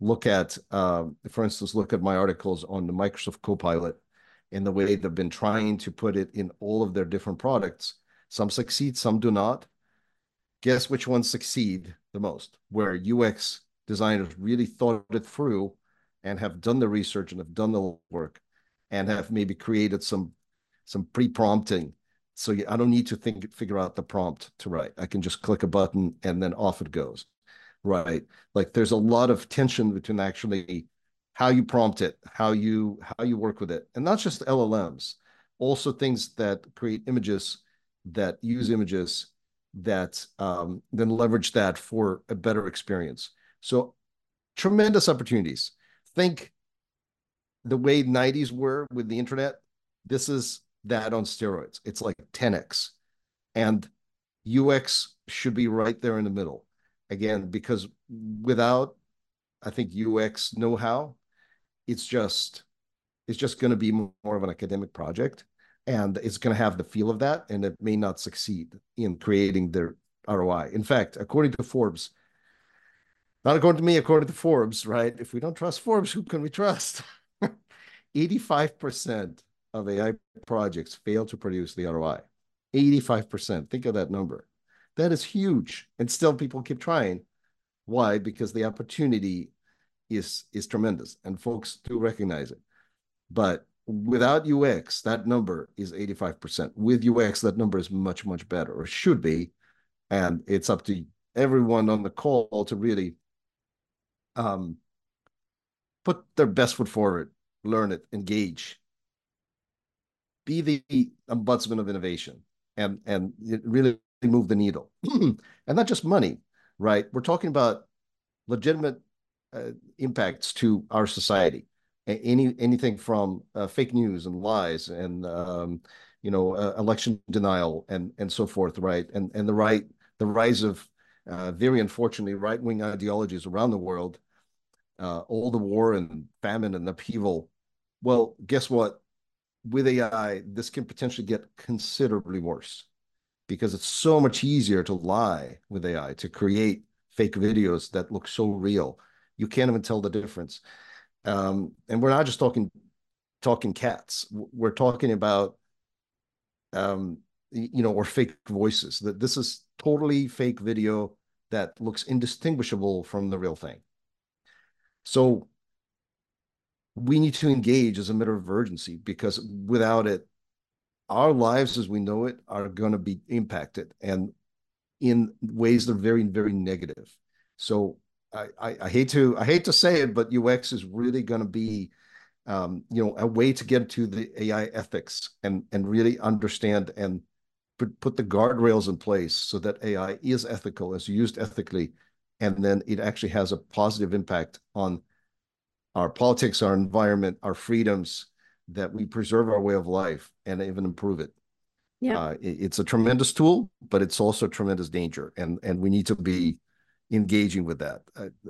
For instance, look at my articles on the Microsoft Copilot and the way they've been trying to put it in all of their different products. Some succeed, some do not. Guess which ones succeed the most? Where UX designers really thought it through and have done the research and have done the work and have maybe created some pre-prompting. So I don't need to figure out the prompt to write. I can just click a button and then off it goes. Right. Like there's a lot of tension between actually how you prompt it, how you work with it, and not just LLMs, also things that create images, that use images, that then leverage that for a better experience. So tremendous opportunities. Think the way 90s were with the internet. This is that on steroids. It's like 10x. And UX should be right there in the middle. Again, because without, I think, UX know-how, it's just going to be more of an academic project, and it's going to have the feel of that, and it may not succeed in creating their ROI. In fact, according to Forbes, not according to me, according to Forbes, right? If we don't trust Forbes, who can we trust? 85% of AI projects fail to produce the ROI. 85%. Think of that number. That is huge. And still people keep trying. Why? Because the opportunity is tremendous, and folks do recognize it. But without UX, that number is 85%. With UX, that number is much, much better, or should be. And it's up to everyone on the call to really put their best foot forward, learn it, engage, be the ombudsman of innovation, and really move the needle. And not just money, right? We're talking about legitimate impacts to our society. Anything from fake news and lies and election denial and so forth, right? And the rise of very unfortunately right-wing ideologies around the world, all the war and famine and upheaval. Well, guess what? With AI, this can potentially get considerably worse because it's so much easier to lie with AI, to create fake videos that look so real. You can't even tell the difference. And we're not just talking cats. We're talking about or fake voices. That this is totally fake video that looks indistinguishable from the real thing. So we need to engage as a matter of urgency, because without it, our lives as we know it are going to be impacted, and in ways that are very, very negative. So I hate to say it, but UX is really going to be a way to get to the AI ethics and really understand and put the guardrails in place so that AI is ethical, is used ethically, and then it actually has a positive impact on our politics, our environment, our freedoms, that we preserve our way of life and even improve it.
Yeah.
It's a tremendous tool, but it's also a tremendous danger, and we need to be engaging with that.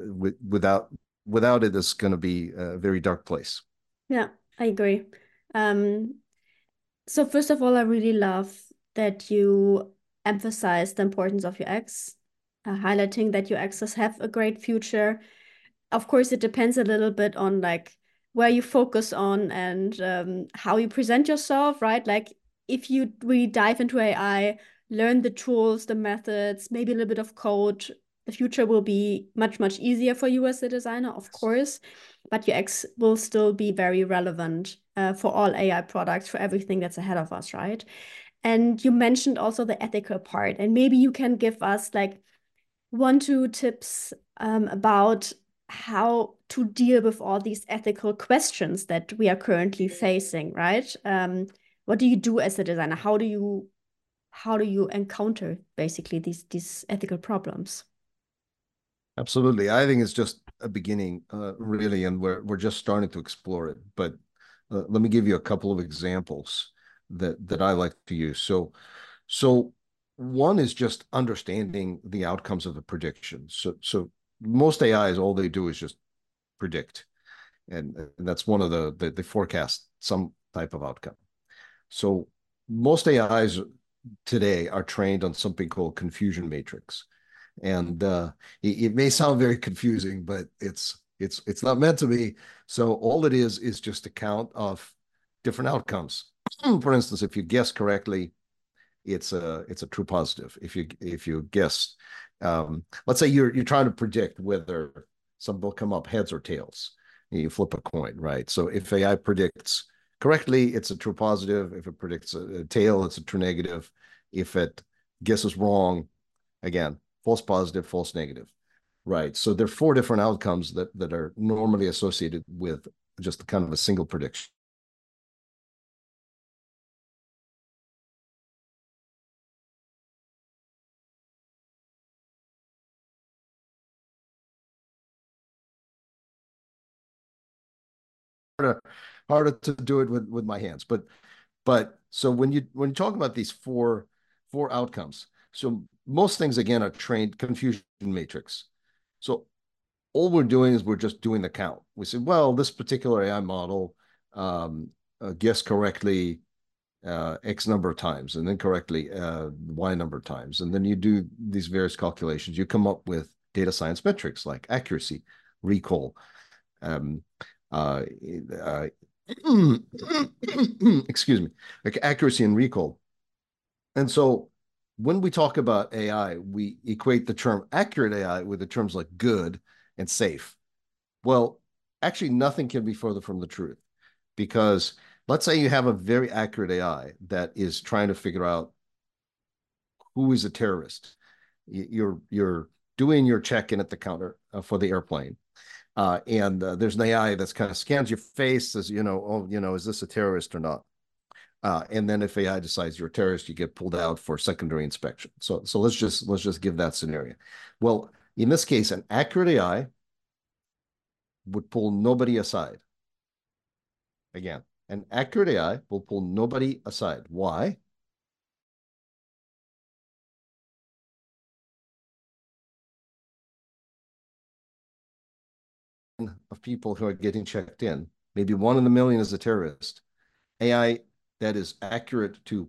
Without it, it's going to be a very dark place.
Yeah, I agree. Um, so first of all, I really love that you emphasize the importance of UX, highlighting that UXs have a great future. Of course, it depends a little bit on like where you focus on and how you present yourself, right? Like if you really dive into AI, learn the tools, the methods, maybe a little bit of code, the future will be much, much easier for you as a designer, of course, but UX will still be very relevant for all AI products, for everything that's ahead of us, right? And you mentioned also the ethical part, and maybe you can give us like 1, 2 tips about how to deal with all these ethical questions that we are currently facing, right? What do you do as a designer? How do you encounter basically these ethical problems?
Absolutely. I think it's just a beginning, really, and we're just starting to explore it. But let me give you a couple of examples that I like to use. So one is just understanding the outcomes of the prediction. So most AIs, all they do is just predict, and that's one of they forecast some type of outcome. So most AIs today are trained on something called confusion matrix. And it may sound very confusing, but it's not meant to be. So all it is just a count of different outcomes. For instance, if you guess correctly, it's a true positive. If you guess, let's say you're trying to predict whether something will come up heads or tails. You flip a coin, right? So if AI predicts correctly, it's a true positive. If it predicts a tail, it's a true negative. If it guesses wrong, again, false positive, false negative, right? So there are 4 different outcomes that are normally associated with just kind of a single prediction. Harder to do it with my hands, but so when you talk about these four outcomes, so most things again are trained confusion matrix. So all we're doing is we're just doing the count. We say, well, this particular AI model guessed correctly X number of times, and then correctly Y number of times. And then you do these various calculations. You come up with data science metrics like accuracy, recall, um, uh, uh, excuse me, like accuracy and recall. And so when we talk about AI, we equate the term accurate AI with the terms like good and safe. Well, actually, nothing can be further from the truth, because let's say you have a very accurate AI that is trying to figure out who is a terrorist. You're doing your check-in at the counter for the airplane. And there's an AI that's kind of scans your face, says, oh, is this a terrorist or not? And then if AI decides you're a terrorist, you get pulled out for secondary inspection. So let's just give that scenario. Well, in this case, an accurate AI would pull nobody aside. Again, an accurate AI will pull nobody aside. Why? Of people who are getting checked in, maybe 1 in a million is a terrorist. AI that is accurate to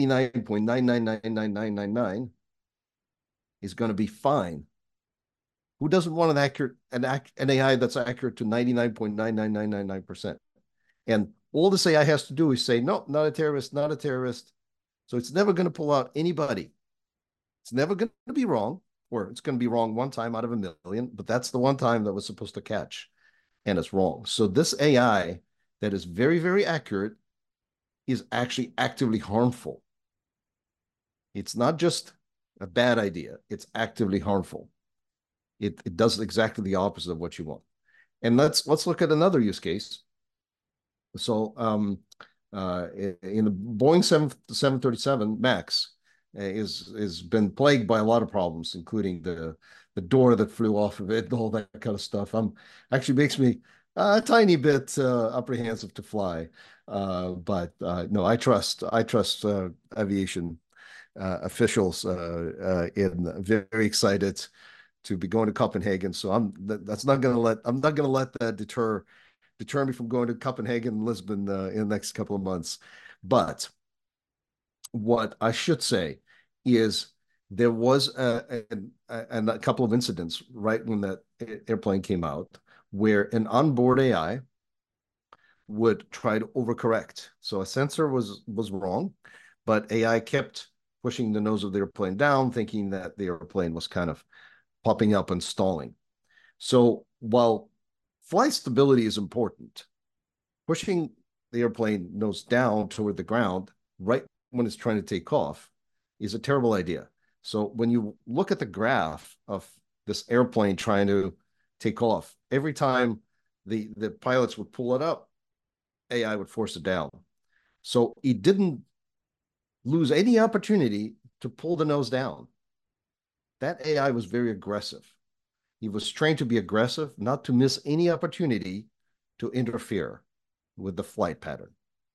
99.9999999 is going to be fine. Who doesn't want an AI that's accurate to 99.99999%? And all this AI has to do is say, no, not a terrorist, not a terrorist. So it's never going to pull out anybody. It's never going to be wrong, or it's going to be wrong one time out of 1 million, but that's the one time that was supposed to catch, and it's wrong. So this AI that is very, very accurate is actually actively harmful. It's not just a bad idea, it's actively harmful. It does exactly the opposite of what you want. And let's look at another use case. So in the Boeing 737 MAX is been plagued by a lot of problems, including the door that flew off of it and all that kind of stuff. Actually makes me a tiny bit apprehensive to fly. But no, I trust aviation officials in very excited to be going to Copenhagen. So I'm not going to let that deter me from going to Copenhagen and Lisbon in the next couple of months. But what I should say is there was a couple of incidents right when that airplane came out where an onboard AI would try to overcorrect. So a sensor was wrong, but AI kept pushing the nose of the airplane down, thinking that the airplane was kind of popping up and stalling. So while flight stability is important, pushing the airplane nose down toward the ground right when it's trying to take off is a terrible idea. So when you look at the graph of this airplane trying to take off, every time the pilots would pull it up, AI would force it down. So he didn't lose any opportunity to pull the nose down. That AI was very aggressive. He was trained to be aggressive, not to miss any opportunity to interfere with the flight pattern.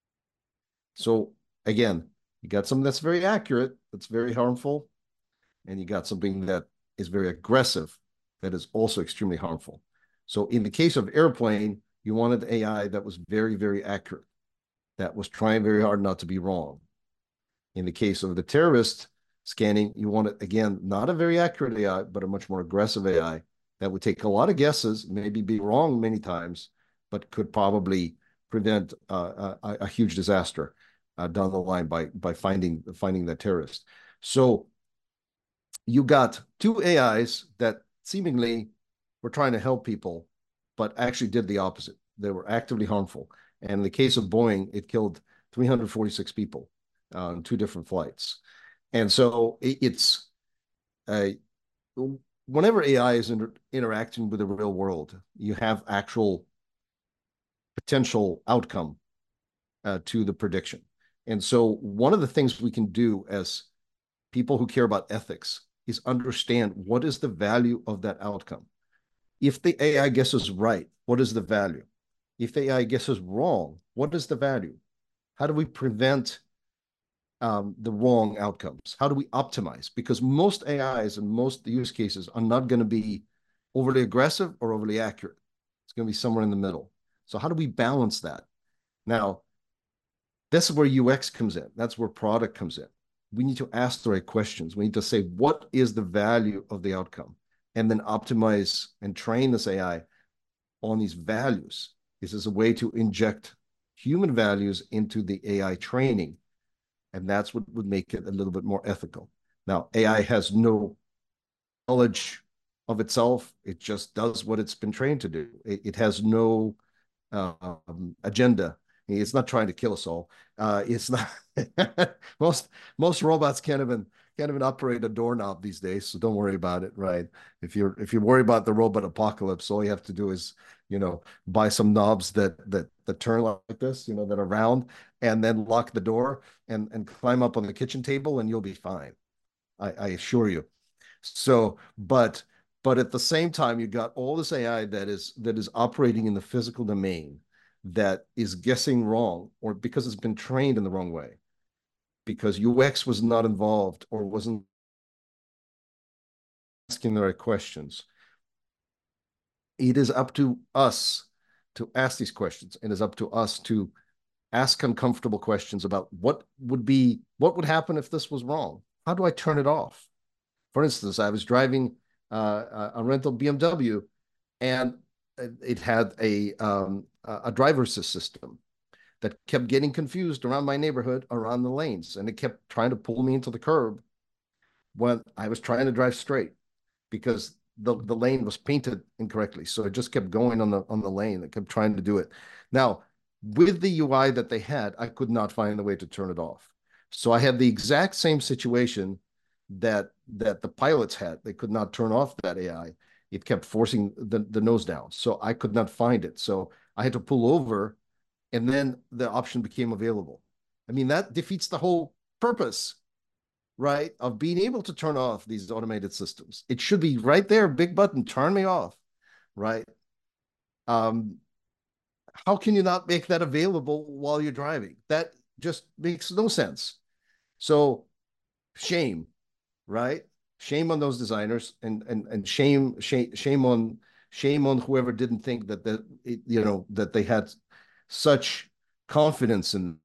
So again, you got something that's very accurate, that's very harmful, and you got something that is very aggressive, that is also extremely harmful. So in the case of airplane, you wanted AI that was very, very accurate, that was trying very hard not to be wrong. In the case of the terrorist scanning, you wanted, again, not a very accurate AI, but a much more aggressive AI that would take a lot of guesses, maybe be wrong many times, but could probably prevent a huge disaster down the line by finding that terrorist. So you got two AIs that seemingly were trying to help people, but actually did the opposite. They were actively harmful. And in the case of Boeing, it killed 346 people on two different flights. And so it's whenever AI is interacting with the real world, you have actual potential outcome to the prediction. And so one of the things we can do as people who care about ethics is understand what is the value of that outcome. If the AI guesses right, what is the value? If the AI guesses wrong, what is the value? How do we prevent the wrong outcomes? How do we optimize? Because most AIs and most use cases are not going to be overly aggressive or overly accurate. It's going to be somewhere in the middle. So how do we balance that? Now, this is where UX comes in. That's where product comes in. We need to ask the right questions. We need to say, what is the value of the outcome? And then optimize and train this AI on these values. This is a way to inject human values into the AI training. And that's what would make it a little bit more ethical. Now, AI has no knowledge of itself. It just does what it's been trained to do. It has no agenda. It's not trying to kill us all. It's not most most robots can't even operate a doorknob these days. So don't worry about it, right? If you worry about the robot apocalypse, all you have to do is buy some knobs that turn like this, that are round, and then lock the door and climb up on the kitchen table, and you'll be fine. I assure you. So, but at the same time, you got all this AI that is operating in the physical domain that is guessing wrong, or because it's been trained in the wrong way, because UX was not involved or wasn't asking the right questions. It is up to us to ask these questions, and it's up to us to ask uncomfortable questions about what would happen if this was wrong. How do I turn it off? For instance, I was driving a rental BMW, and it had a driver assist system that kept getting confused around my neighborhood, around the lanes, and it kept trying to pull me into the curb when I was trying to drive straight because the lane was painted incorrectly. So it just kept going on the lane. It kept trying to do it. Now, with the UI that they had, I could not find a way to turn it off. So I had the exact same situation that the pilots had. They could not turn off that AI. It kept forcing the nose down. So I could not find it. So I had to pull over, and then the option became available. I mean, that defeats the whole purpose, right, of being able to turn off these automated systems. It should be right there, big button, turn me off, right? Um, how can you not make that available while you're driving? That just makes no sense. So shame, right? Shame on those designers, and shame on whoever didn't think that they had such confidence in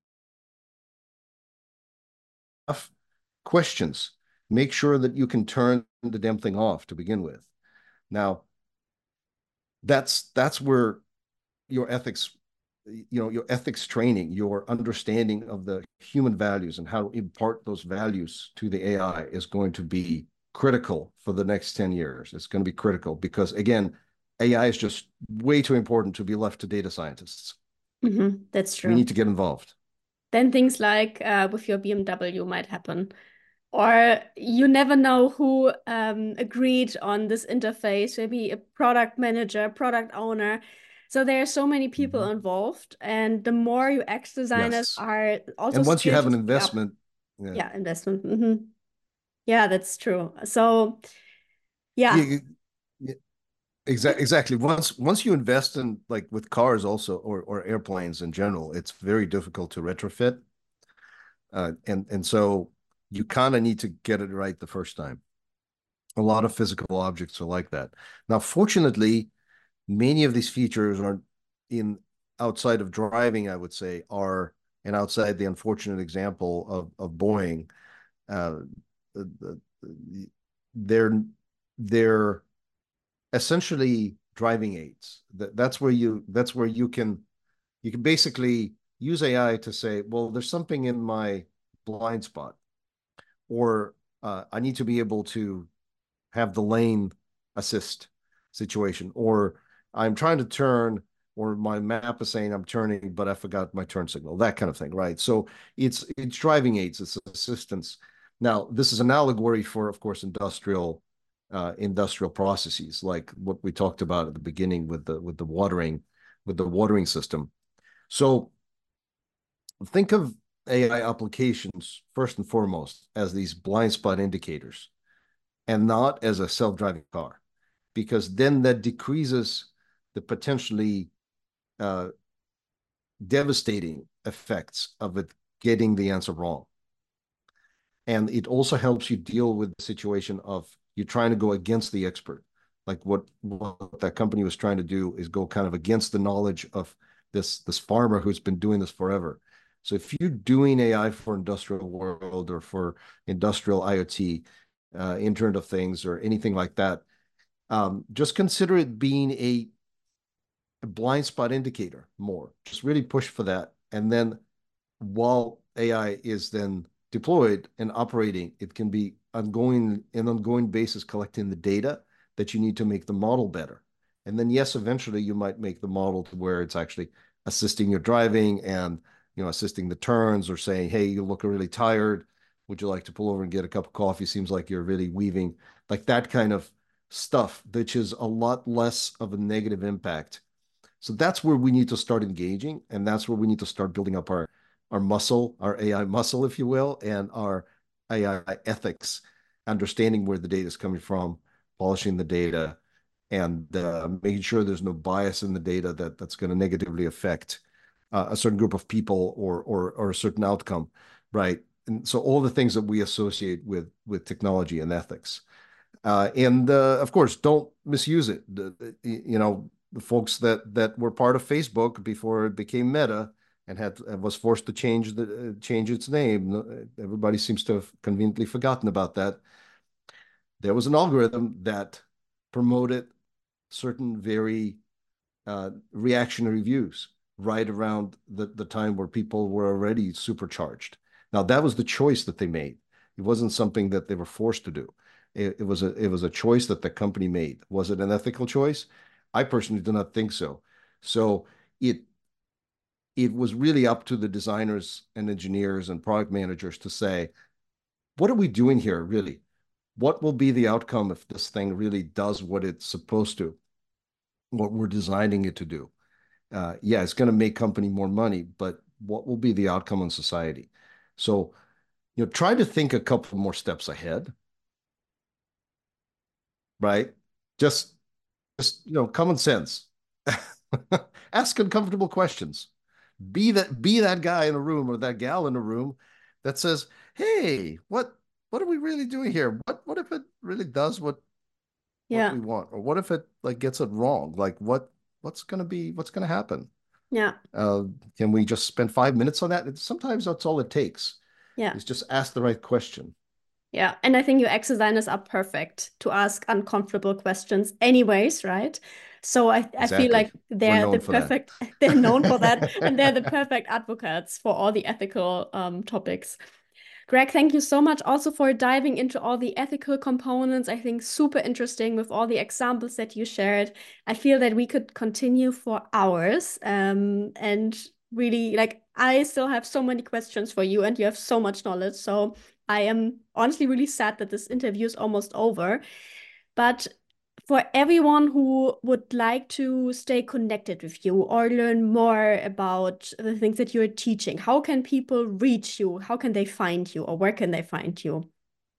enough questions. Make sure that you can turn the damn thing off to begin with. Now, that's where your ethics, your ethics training, your understanding of the human values and how to impart those values to the AI is going to be critical for the next 10 years. It's going to be critical because, again, AI is just way too important to be left to data scientists.
That's
We
true.
need to get involved.
Then things like with your BMW might happen. Or you never know who agreed on this interface, maybe a product manager, product owner. So there are so many people involved, and the more UX designers
Yes.
are also
And once you
scared
have
to
an
speak up.
investment, yeah.
Yeah, investment. Yeah, that's true. So yeah.
Yeah, exactly. Once you invest in, like, with cars also, or airplanes in general, it's very difficult to retrofit. And so you kind of need to get it right the first time. A lot of physical objects are like that. Now, fortunately, many of these features are in outside of driving, I would say, are, and outside the unfortunate example of Boeing, uh, they're they're essentially driving aids. That's where you can basically use AI to say, well, there's something in my blind spot, or I need to be able to have the lane assist situation, or I'm trying to turn, or my map is saying I'm turning, but I forgot my turn signal, that kind of thing, right? So it's driving aids, it's assistance. Now, this is an allegory for, of course, industrial processes, like what we talked about at the beginning with the watering system. So think of AI applications first and foremost as these blind spot indicators, and not as a self-driving car, because then that decreases the potentially uh, devastating effects of it getting the answer wrong. And it also helps you deal with the situation of you trying to go against the expert. Like what that company was trying to do is go kind of against the knowledge of this farmer who's been doing this forever. So if you're doing AI for industrial world or for industrial IoT, Internet of Things, or anything like that, just consider it being a blind spot indicator more. Just really push for that. And then while AI is then deployed and operating, it can be ongoing basis collecting the data that you need to make the model better. And then yes, eventually you might make the model to where it's actually assisting your driving and assisting the turns or saying, hey, you look really tired. Would you like to pull over and get a cup of coffee? Seems like you're really weaving. Like that kind of stuff, which is a lot less of a negative impact. So that's where we need to start engaging, and that's where we need to start building up our muscle, our AI muscle, if you will, and our AI ethics, understanding where the data is coming from, polishing the data, and making sure there's no bias in the data that's going to negatively affect a certain group of people or a certain outcome, right? And so all the things that we associate with technology and ethics. And of course, don't misuse it. The folks that were part of Facebook before it became Meta and was forced to change its name. Everybody seems to have conveniently forgotten about that. There was an algorithm that promoted certain very reactionary views right around the time where people were already supercharged. Now that was the choice that they made. It wasn't something that they were forced to do. It was a choice that the company made. Was it an ethical choice? I personally do not think so. So it was really up to the designers and engineers and product managers to say, what are we doing here, really? What will be the outcome if this thing really does what it's supposed to, what we're designing it to do? Yeah, it's going to make company more money, but what will be the outcome on society? So, try to think a couple more steps ahead, right? Just, common sense. Ask uncomfortable questions. Be that guy in a room or that gal in a room that says, "Hey, what are we really doing here? What if it really does what
Yeah.
we want, or what if it like gets it wrong? Like what's gonna happen?
Yeah.
Uh, can we just spend 5 minutes on that? Sometimes that's all it takes
Yeah.
is just ask the right question.
Yeah, and I think UX designers are perfect to ask uncomfortable questions anyways, right? So I feel
Exactly.
like
We're
they're the
known for that.
perfect, they're known for that, and they're the perfect advocates for all the ethical topics. Greg, thank you so much also for diving into all the ethical components. I think super interesting with all the examples that you shared. I feel that we could continue for hours, and really, like, I still have so many questions for you, and you have so much knowledge. So I am honestly really sad that this interview is almost over. But for everyone who would like to stay connected with you or learn more about the things that you're teaching, how can people reach you? How can they find you, or where can they find you?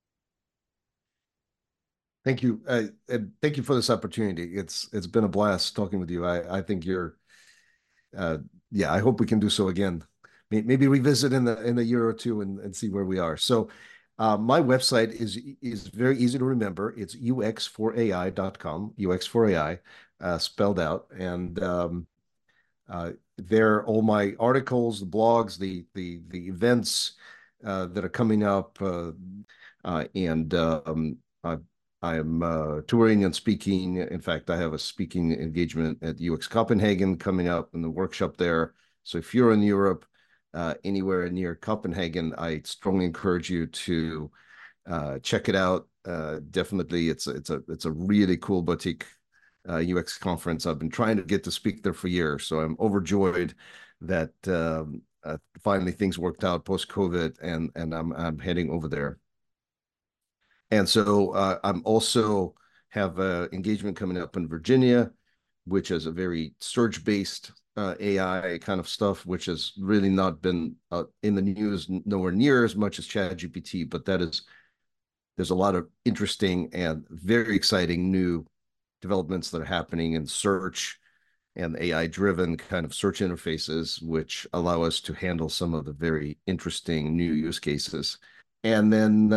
Thank you. And thank you for this opportunity. It's been a blast talking with you. I think you're uh, yeah, I hope we can do so again. Maybe revisit in a year or two and see where we are. So my website is very easy to remember. It's ux4ai.com, ux4ai, spelled out. And there are all my articles, the blogs, the events that are coming up, and I am touring and speaking. In fact, I have a speaking engagement at UX Copenhagen coming up in the workshop there. So if you're in Europe, anywhere near Copenhagen, I strongly encourage you to check it out. Definitely, it's a really cool boutique UX conference. I've been trying to get to speak there for years, so I'm overjoyed that finally things worked out post COVID, and I'm heading over there. And so I'm also have an engagement coming up in Virginia, which is a very search-based AI kind of stuff, which has really not been in the news nowhere near as much as ChatGPT, but there's a lot of interesting and very exciting new developments that are happening in search and AI-driven kind of search interfaces, which allow us to handle some of the very interesting new use cases. And then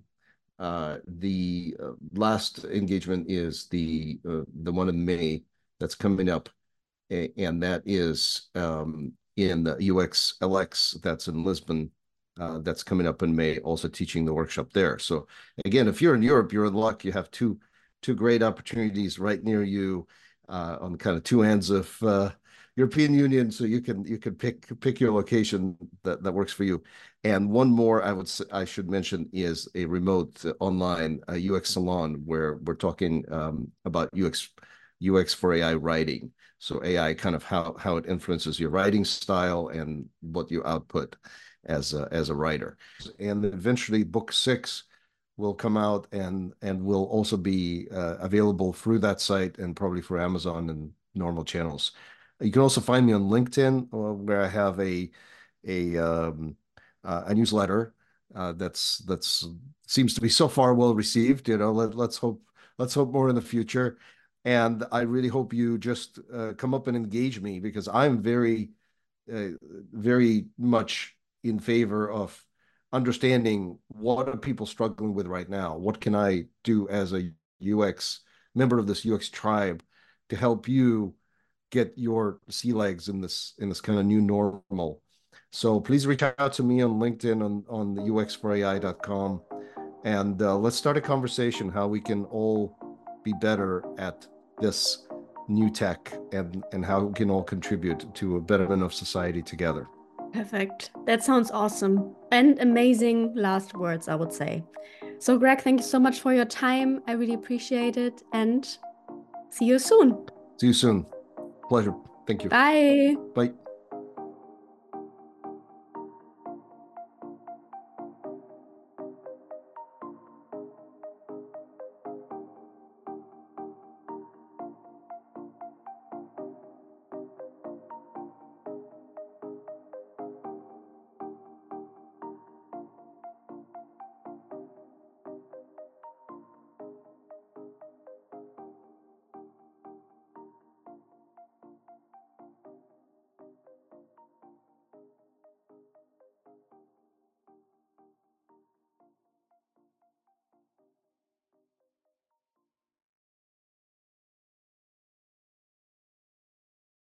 the last engagement is the one in May that's coming up, and that is in the UX LX that's in Lisbon. That's coming up in May, also teaching the workshop there. So again, if you're in Europe, you're in luck. You have two great opportunities right near you on kind of two ends of European Union, so you can pick your location that works for you. And one more I should mention is a remote online UX salon where we're talking about UX for AI writing. So AI kind of how it influences your writing style and what you output as a writer. And eventually, book 6 will come out and will also be available through that site and probably for Amazon and normal channels. You can also find me on LinkedIn, where I have a newsletter that's seems to be so far well received. Let's hope more in the future. And I really hope you just come up and engage me, because I'm very much in favor of understanding what are people struggling with right now. What can I do as a UX member of this UX tribe to help you get your sea legs in this kind of new normal? So please reach out to me on LinkedIn on the uxforai.com, and let's start a conversation how we can all be better at this new tech, and how we can all contribute to a betterment of society together.
Perfect. That sounds awesome. And amazing last words, I would say. So, Greg, thank you so much for your time. I really appreciate it. And see you soon.
See you soon. Pleasure. Thank you.
Bye.
Bye.